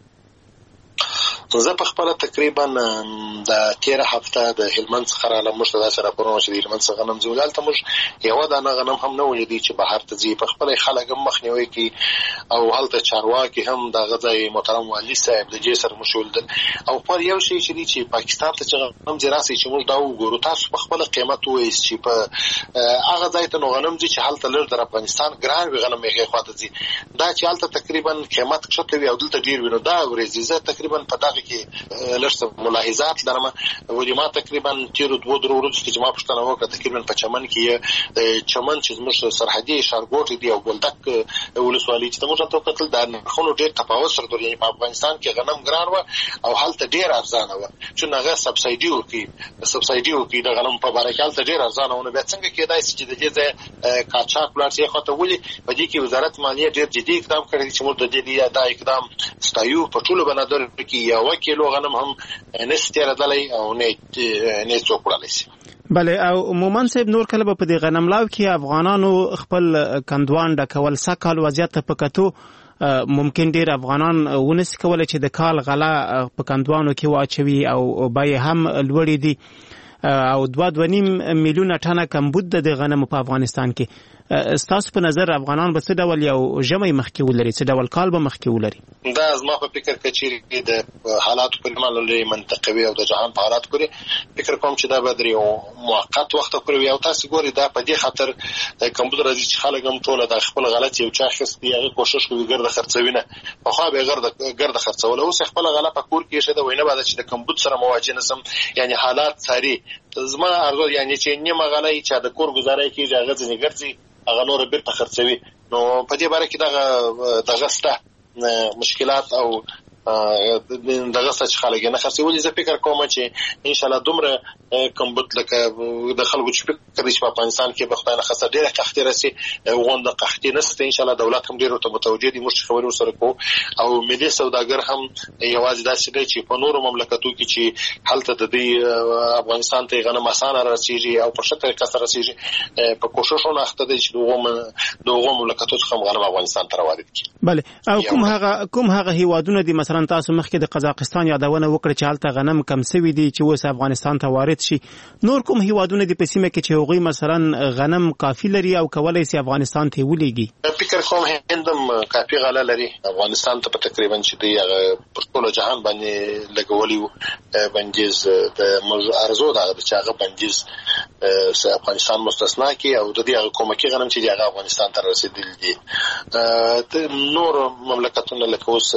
زه په خپله تقریبا د تېره هفته د هلمند څخه راغلم. موږ ته داسې راپورونه چې د هلمند څخه غنم ځي، هلته موږ یوه دانه غنم هم نه ولیدی چې بهر ته ځي. په خپله خلک هم مخنیوی کوي او هلته چارواکي هم دغه ځای محترم والي صاحب د دې سره موږ ولیدل. او پر یو شی چې دی چې پاکستان ته چې غنم ځي راسي چې موږ دا وګورو، تاسو په خپله قیمت ووایئ چې په هغه ځای ته نو غنم ځي چې هلته لږ در افغانستان ګران وي غنم هغې خواته ځي. دا چې هلته تقریبا قیمت کښته وي او دلته ډېر وي، نو دا ورځي زه تقریبا په دغه کې لږ ملاحظات لرم. ولې ما تقریبا تیرو دوه درو ورځو کې چې ما پوښتنه وکړه تقریبا په چمن کې چمن چې زموږ سرحدي ښارګوټی دی او ګلدک ولسوالي چې موږ ته وکتل دا نرخونه ډېر تفاوت سره درلود. په افغانستان کې غنم ګران و او هلته ډېر ارزانه و چې هغه سبسایډي ورکوي سبسایډي ورکوي د غنم په باره کې هلته ډېر ارزانه و. نو بیا څنګه کېدای شي چې د دې ځای قاچاق ولاړ شي؟ خو ته ولې په دې کې وزارت مالیه ډېر جدي اقدام کړی چې موږ د دې دا اقدام ستایو. په ټولو بنادر کې یو کیلو غنم هم نستیره دلی او نه نه څوک وړلی شي. بله او مومن صاحب نور کله به په دې غنملاو کې افغانانو خپل کندوان ډکول سږ کال وضعیت ته په کتو ممکن ډېر افغانان ونسي کولی چې د کال غله په کندوانو کې واچوي او بیې هم لوړې دي او دوه دوه نیم میلیونه ټنه کمبود ده د غنمو په افغانستان کې. ستاسو په نظر افغانان به څه ډول یو ژمی مخکې ولري، څه ډول کال به مخکې ولري؟ دا زما په فکر کې چې د حالاتو په اړه لري منطقوي او د جهان په حالات پورې فکر کوم چې دا به د یو موقت وخت پورې او تاسو ګوري دا په دې خاطر کمپیوټر راځي چې خلک هم ټول د خپل غلط یو چا خستي هغه کوشش کوي ګرځه خرڅوي نه په خو به ګرځه ګرځه خرڅول او خپل غلط په کور کې شه دا وینه بعد چې د کمپیوټر سره مواجه نسم، یعنی حالات ساري زما ارزو یعنی چې نیمه غلای چې د کور گزارای کیږي هغه ځنی ګرځي هغه نور بیرته خرڅوي. نو په دې باره کې دغه دغه سته مشکلات او دغه څه خلک نه خرڅوي. ولې زه فکر کوم چې ان شاء الله دومره کمبود لکه د خلکو چې فکر چې په افغانستان کې به خدای نه خاصه ډېره قحطي راسي غونډه قحطي نشته. ان شاء الله دولت هم ډېر ته متوجه دي، موږ خبرې ورسره کوو او ملي سوداګر هم یوازې داسې دی چې په نورو مملکتو کې چې هلته د دې افغانستان ته غنم اسانه رسیږي او په ښه طریقه سره رسیږي په کوششونو اخته دي چې دغه دغه مملکتو څخه غنم افغانستان ته راوارد کړي. بله او کوم هغه کوم هغه هیوادونه دي مثلا تاسو مخکې د قزاقستان یادونه وکړه چې هلته غنم کم سوي دي چې اوس افغانستان ته وارد شي، نور کوم هیوادونه دي په سیمه کې چې هغوی مثلا غنم کافي لري او کولی شي افغانستان ته ولیږي؟ فکر کوم هند هم کافي غله لري افغانستان ته په تقریبا چې دی هغه پر ټول جهان باندې لګولي وو بندیز د ارزو دا چې هغه بندیز افغانستان مستثنا کی او د دې هغه کومکی غنم چې هغه افغانستان ته رسیدلی دي. نور مملکتونه لکه اوس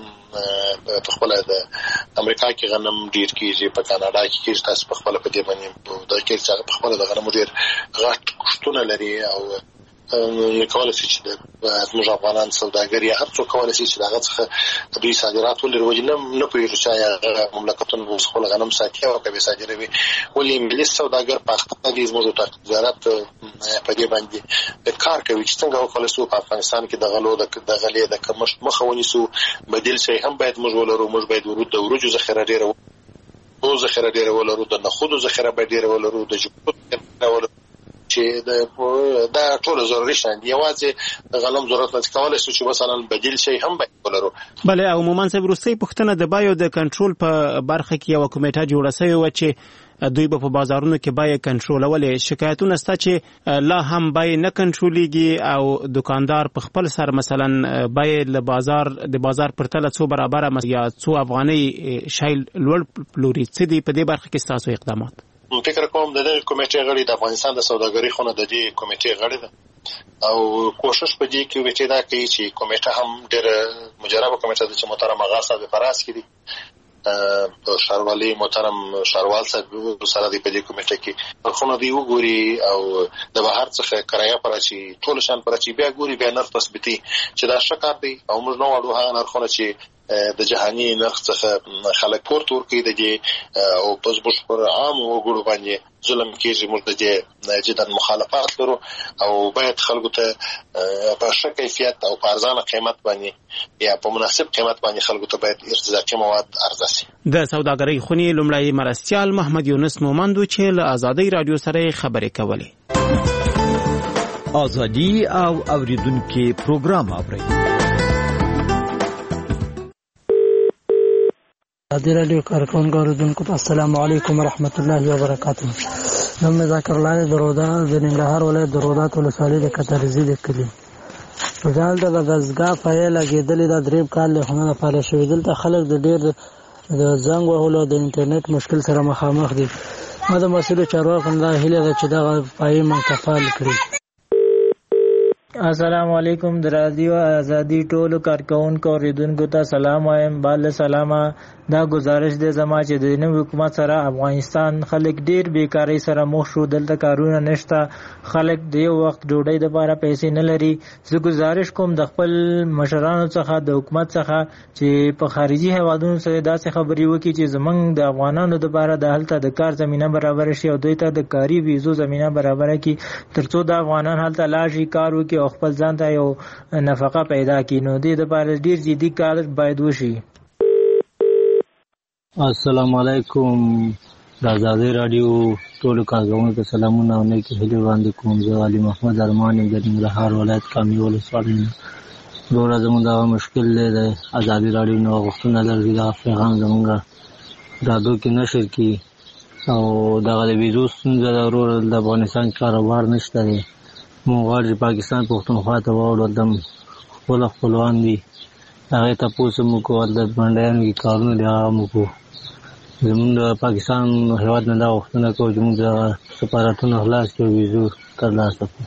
په خپل د امریکا کې غنم ډیر کیږي، په کاناډا کې کیږي، تاسو په خپل په دې باندې د کې چې په خپل د غنم ډیر غټ کښتونه لري او نو کولای شي چې زموږ افغانان سوداګر یا هر څوک کولای شي چې دغه څخه دوی صادرات ولري وجنه نه پوهیږي چې مملکتونه خپل غنم ساتي او کوي صادروي. ولې ملي سوداګر په خپل د زموږ تجارت په دې باندې کار کوي چې څنګه وکولای شو په افغانستان کې د غلو د غلې د کمښت مخه ونیسو. بدیل شي هم باید موږ ولرو، موږ باید ورود د ورجو ذخیره ډیره او ذخیره ډیره ولرو، د نخودو ذخیره باید ډیره ولرو، د جوړو ولرو چې دا ټول ضروري شان دي. یوازې غنم ضرورت نه کولای شي چې مثلا بدیل شي هم باید ولرو. بله عموما صاحب وروستۍ پوښتنه د بایو د کنټرول په برخه کې یو کمیټه جوړه شوې وه چې دوی به په بازارونو کې بیې کنټرولولې. شکایتونه شته چې لا هم بیې نه کنټرولیږي او دکاندار په خپل سر مثلا بیې له بازار د بازار پرتله څو برابره یا څو افغانۍ شی لوړ پلوري. څه دي په دې برخه کې ستاسو اقدامات؟ فکر کوم د دې کمیټې غړي د افغانستان د سوداګرۍ خونه د دې کمیټې غړي ده او کوشش په دې کې وکړي دا کوي چې کمیټه هم ډېر مجربه کمیټه ده چې محترم آغا صاحب فراس کړي شاروالي محترم شاروال صاحب سره دی په دې کمیټه کې خو نو دی وګوري او د بهر څخه کرایه پرچی ټول شان پرچی بیا ګوري بیا نرخ تثبیتي چې دا شکار دی او موږ نو وړو هغه نرخونه چې د جهاني نرخ څخه خلک پورته ورکړي د او پس بش پر عام وګړو باندې ظلم کېږي. موږ د جدا مخالفت لرو او باید خلکو ته په ښه کیفیت او په ارزانه قیمت باندې یا په مناسب قیمت باندې خلکو ته باید ارتزاقي مواد عرضه شي. د سوداګرۍ خونی لومړی مرستيال محمد یونس مومندو چې له آزادۍ رادیو سره خبرې کولې. آزادي او اوریدونکو پروګرام اوري. آزادي رادیو کارکونکو اوریدونکو السلام علیکم ورحمت الله وبرکاته. نوم ذکر الله درودا د ننګرهار ولایت درودات ولسوالۍ د کترزی د کلی ځال د دزګه فایل لګیدلې د دریب کال له خونه لپاره شوې دلته خلک د ډیر د زنګ وهلو د انټرنیټ مشکل سره مخامخ دي. ما د مسؤل چارواکو نه هیله ده چې دا پای منتقال کړي. السلام علیکم د رادیو آزادی ټولو کارکونکو اوریدونکو ته سلام وایم. بل سلامه دا گزارش دی زما چې د نوي حکومت سره افغانستان خلک ډیر بیکاری سره مخ شو. دلته کارونه نشته، خلک د یو وخت ډوډۍ لپاره پیسې نه لري. زه گزارش کوم د خپل مشرانو څخه د حکومت څخه چې په خارجي هیوادونو سره داسې خبرې وکړي چې زمونږ د افغانانو لپاره د هلته د کار زمينه برابر شي او دوی ته د کاري ویزو زمينه برابر کړي ترڅو د افغانان هلته لاشي کار وکړي او خپل ځان ته یو نفقه پیدا کړي. نو دې لپاره ډیر جدي کار باید وشي. السلام علیکم د آزادۍ رادیو ټولو کارکونکو ته سلامونه او نیکې هیلې وړاندې کوم. زه علي محمد ارمان یم د ننګرهار ولایت کامې ولسوالۍ نه. وروره زموږ دغه مشکل دی د آزادۍ رادیو نه غوښتنه لري دغه پیغام زموږ رادیو کې نشر کړي او دغه د ویزو ستونزه ده. وروره د افغانستان کاروبار نشته دی. موږ غواړو چې پاکستان پښتونخوا ته واوړو. دم خپل خپلوان دي هغې تپوس هم وکړو، د منډیانو کې کارونه دي هغه هم وکړو. زمونږ د پاکستان هیواد نه دا غوښتنه کوو چې موږ د سفارتونه خلاص کړو، ویزو ترلاسه کړو.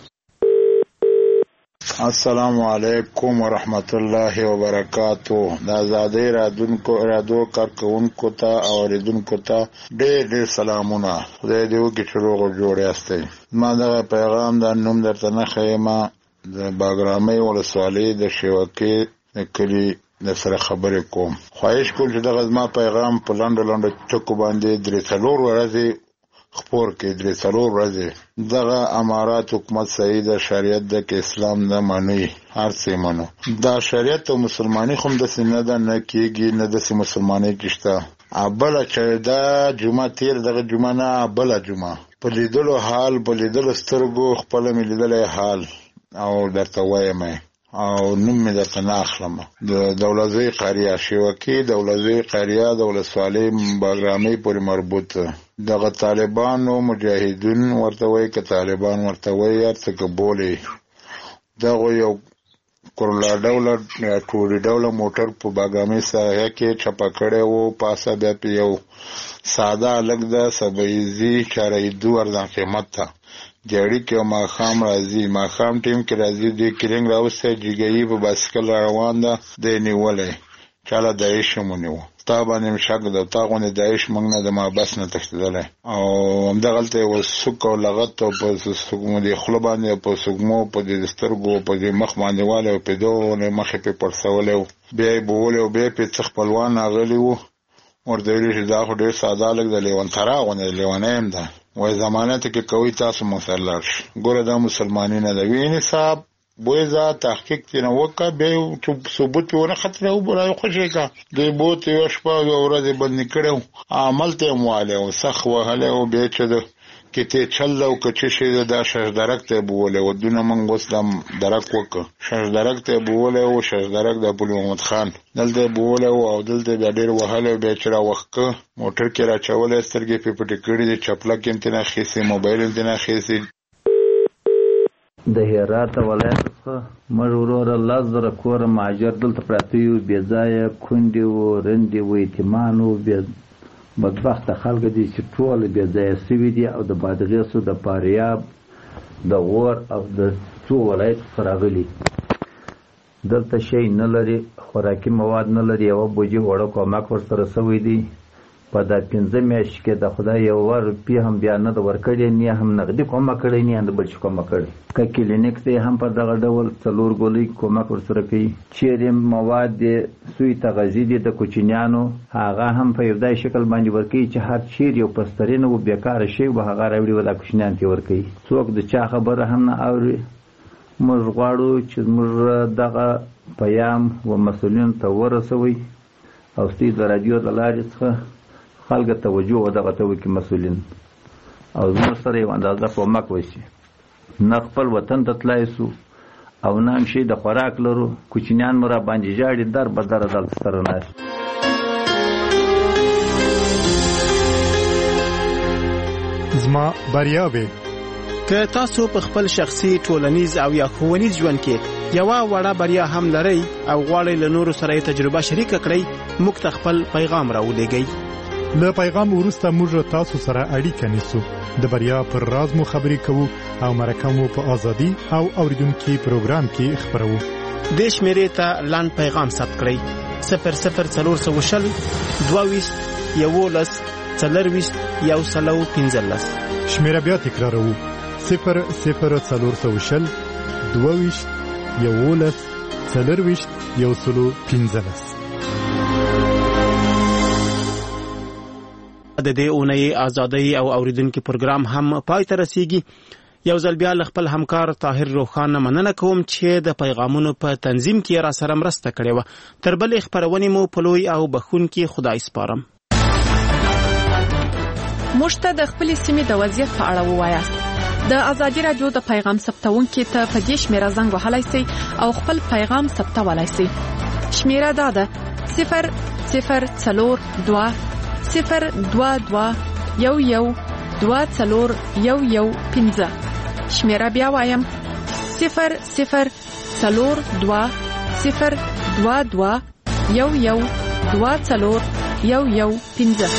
السلام علیکم ورحمت الله وبرکاتو. د آزادۍ رادیو کارکونکو ته او اوریدونکو ته ډېر ډېر سلامونه. خدای دې وکړي چې روغ جوړ یاستئ. ما دغه پیغام د نوم درته نه ښیم د باګرامۍ ولسوالۍ د شیوکې د کلي د سره خبرې کوم. خواهش کوم چې دغه زما پیغام په لنډو لنډو ټکو باندې درې څلور ورځې خپور کې درې څلور ورځې دغه امارات حکومت صحیح د شریعت د کې اسلام نه مني، هر څه منو. دا شریعت او مسلمانۍ خو داسې نه ده، نه کېږي، نه داسې مسلمانۍ کې شته. بله چې دا جمعه تېر دغه جمعه نه بله جمعه په لیدلو حال په لیدلو سترګو خپله مې لیدلی حال او درته وایم او نوم مې درته نه اخلم. د دولزوی قریه شیوکې دولزوی قریه د ولسوالۍ باګرامۍ پورې مربوط دغه طالبانو مجاهدین ورته وایي که طالبان ورته وایي هر څه که بولي. دغه یو کورلا ډوله ټوري ډوله موټر په باګرامۍ ساحه کې چپه کړی و. پاسه بیا په یو ساده هلک ده سبعیزي چارهیدو ارزان قیمت ته جړی کې ماښام راځي، ماښام ټیم کې راځي. دې کرنګ راوستی جګیي په بایسکل روان ده، دی نیولی چاله داعش هم ونیو. تا باندې مې شک ده، تا غوندې داعش موږ نه د محبس نه تښتېدلی او همدغلته یې سوک او لغت او په دې خوله باندې او په سږمو په دې سترګو په دې مخ باندې والی او په دغه مخ یې پې پړسولی و. بیا یې بولی او بیا یې پې څه خپلوان راغلي وو. ورته ویلي چې دا خو ډېر ساده هلک د لیونترا غوندې لیونی هم ده، وایي ضمانت کې کوي تاسو موږ سره لاړ شئ. ګوره دا مسلماني نه ده. وینې صاحب بویزه تحقیق ترېنه وکړه، بیا یې ثبوت پرې ونه ختلی و، را یې خوشې کړه. دوی بوت یوه شپه او یوه ورځ یې بندي کړی و، عمل ته یې موالی و، سخت وهلی و. بیا چې د کتې چل او که څه شی دا ششدرک ته یې بولی و. دونه موږ اوس دا درک وکړه. ششدرک ته یې بولی و، ششدرک د پل محمد خان دلته یې بولی و او دلته یې بیا ډېر وهلی و. بیا چې را وښکه موټر کې را اچولی، سترګې پې پټې کړي دي، چپلک یې هم ترې نه اخیستې، موبایل یې هم ترې نه اخیستې. د هرات ولایت څخه موږ وروره لس زره کوره مهاجر دلته پراته یو، بې ځایه کونډې وو، رندې وو، یتیمان وو، بدبخته خلک دي چې ټول بې ځایه سوي دي او د بادغیسو د فاریاب د غور او د څو ولایت څخه راغلي. دلته شی نه لري، خوراکي مواد نه لري، یوه بوجي وړه کومک ورسره سوی دی. په دا پنځه میاشتې کې د خدای یوه روپۍ هم بیا نه ده ورکړې، نه هم نغدي کومک کړی، نه هم د بل شي کومک کړی. که کلینیک دی هم په دغه ډول څلور ګولۍ کومک ورسره کوي. چیرې مواد دی سوی تغذي دي د کوچنیانو، هغه هم په یو داسې شکل باندې ورکوي چې هر چیرې یو پسترین و بېکاره شی و هغه راوړي و دا کوچنیانو ته ورکوي. څوک د چا خبره هم نه اوري. موږ غواړو چې موږ دغه پیام و مسؤلینو ته ورسوئ او ستاسو د راډیو د لارې څخه خلک توجه و دغه ته وکړي مسؤلین، او زموږ سره یو اندازه کومک وشي. نه خپل وطن ته تلای سو او نه هم شي د خوراک لرو، کوچنیان مو را باندې ژاړي، در به دره دلته سره ناست. زما بریاوې که تاسو په خپل شخصي ټولنیز او یا ښوونیز ژوند کې یوه وړه بریا هم لرئ او غواړئ له نورو سره یې تجربه شریکه کړئ، موږ ته خپل پیغام راولېږئ. له پیغام وروسته موږ تاسو سره اړیکه نیسو، د بریا پر راز مو خبرې کوو او مرکه مو په ازادي او اوریدونکي پروګرام کې خبرو. دې شمیرې ته لاند پیغام ثبت کړئ: صفر صفر څلور سوه شل دوه ویشت یولس څلرویشت یو سلو پنځلس. شمیره بیا تکراروو: صفر صفر څلور سوه شل دوه ویشت یولس څلرویشت یو سلو پنځلس. د دې اونۍ ازادۍ او اوریدونکو پروګرام هم پای ته رسیږي. یو ځل بیا خپل همکار طاهر روخان مننه کوم چې د پیغامونو په تنظیم کې را سره مرسته کړې و. تر بلې خبرونې مو په لوی او بخونکي خدای سپارم. موږ ته د خپل سیمې د وضعیت په اړه ووایاست. د ازادي رادیو د پیغام ثبتونکو ته په دې شمیره زنګ وهلای شئ او خپل پیغام ثبتولای شئ. شمیره دا ده: صفر صفر څلور دوه صفر دوه دوه یو یو دوه څلور یو یو پنځه. شمیره بیا وایم: صفر صفر څلور دوه صفر دوه دوه یو یو دوه څلور یو یو پنځه.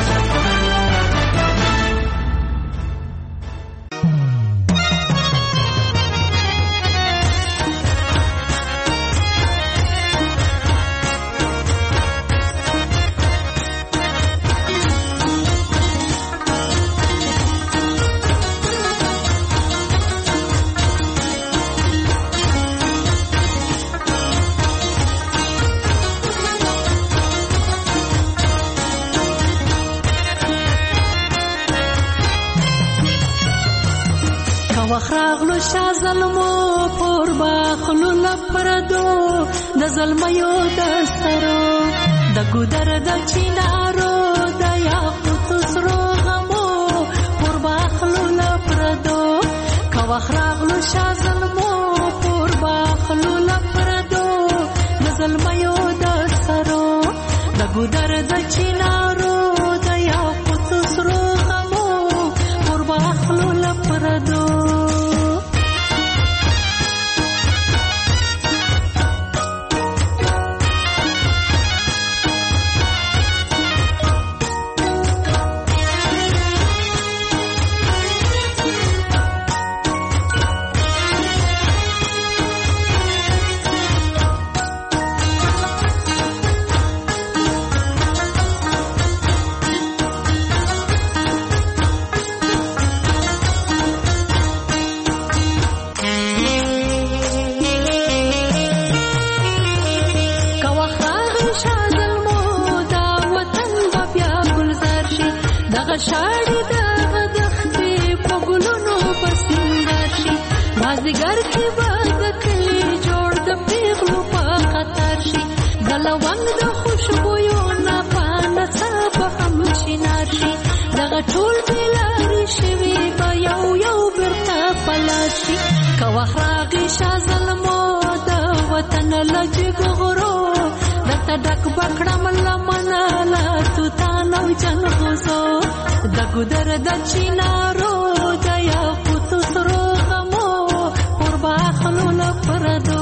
وخراغلو شا ظلمو پور باخلو لپردو د ظلمیو دسترو د ګودر د چینارو د یاقوت سرو غمو پور باخلو لپردو کا وخراغلو شا ظلمو پور باخلو لپردو د ظلمیو دسترو د ګودر د چینارو د یاقوت سرو غمو پور باخلو لپردو. شاړي دغه دښتې په ګلونو بسنګر شي، مازدیګر کې به د کلي جوړ د پیغلو په خطر شي، د لونګ د خوشبویو نه په نڅا به هم شینار شي، دغه ټول بېلارې شوي به یو یو بېرته پلار شي. که وخت راغی شا ظلمو د وطن له جګو غرو درته ډک به کړم لمنه له توتان او جلغوزو د ګودر د چینارو د یاقوتو سرو غمو پور باخلو لپردو.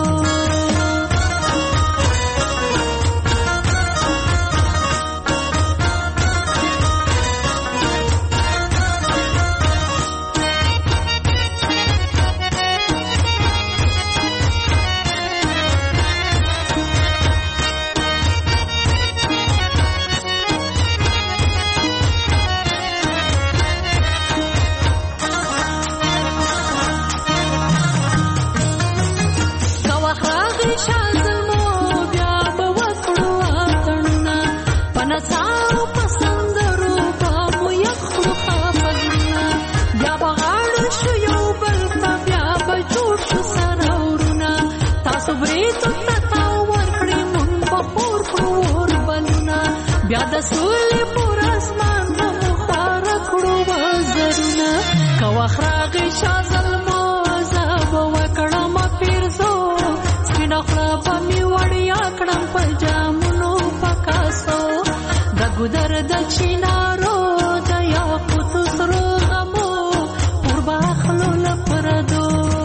سولې پر اسمان مخار کړو وزرونه کوا خراغي شازل موزه وکړم پیرزو سپینه خلا په می وړیا کړم په جامونو پکاسو د ګدر د چینارو د یاقوت سره غمو پر باخلو لپردو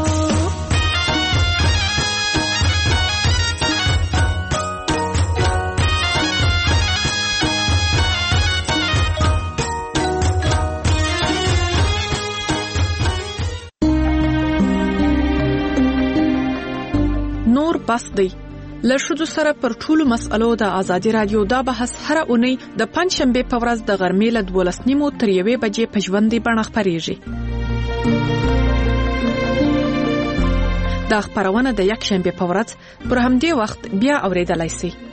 نور بس دی له ښځو سره پر ټولو مسألو د ازادي رادیو دا بحث هره اونۍ د پنځشنبه په ورځ د غرمې له دولس نیمو تر یوې بجې په ژوندۍ بڼه خپرېږي. دا خپرونه د یکشنبه په ورځ پر همدې وخت بیا اورېدلای شئ.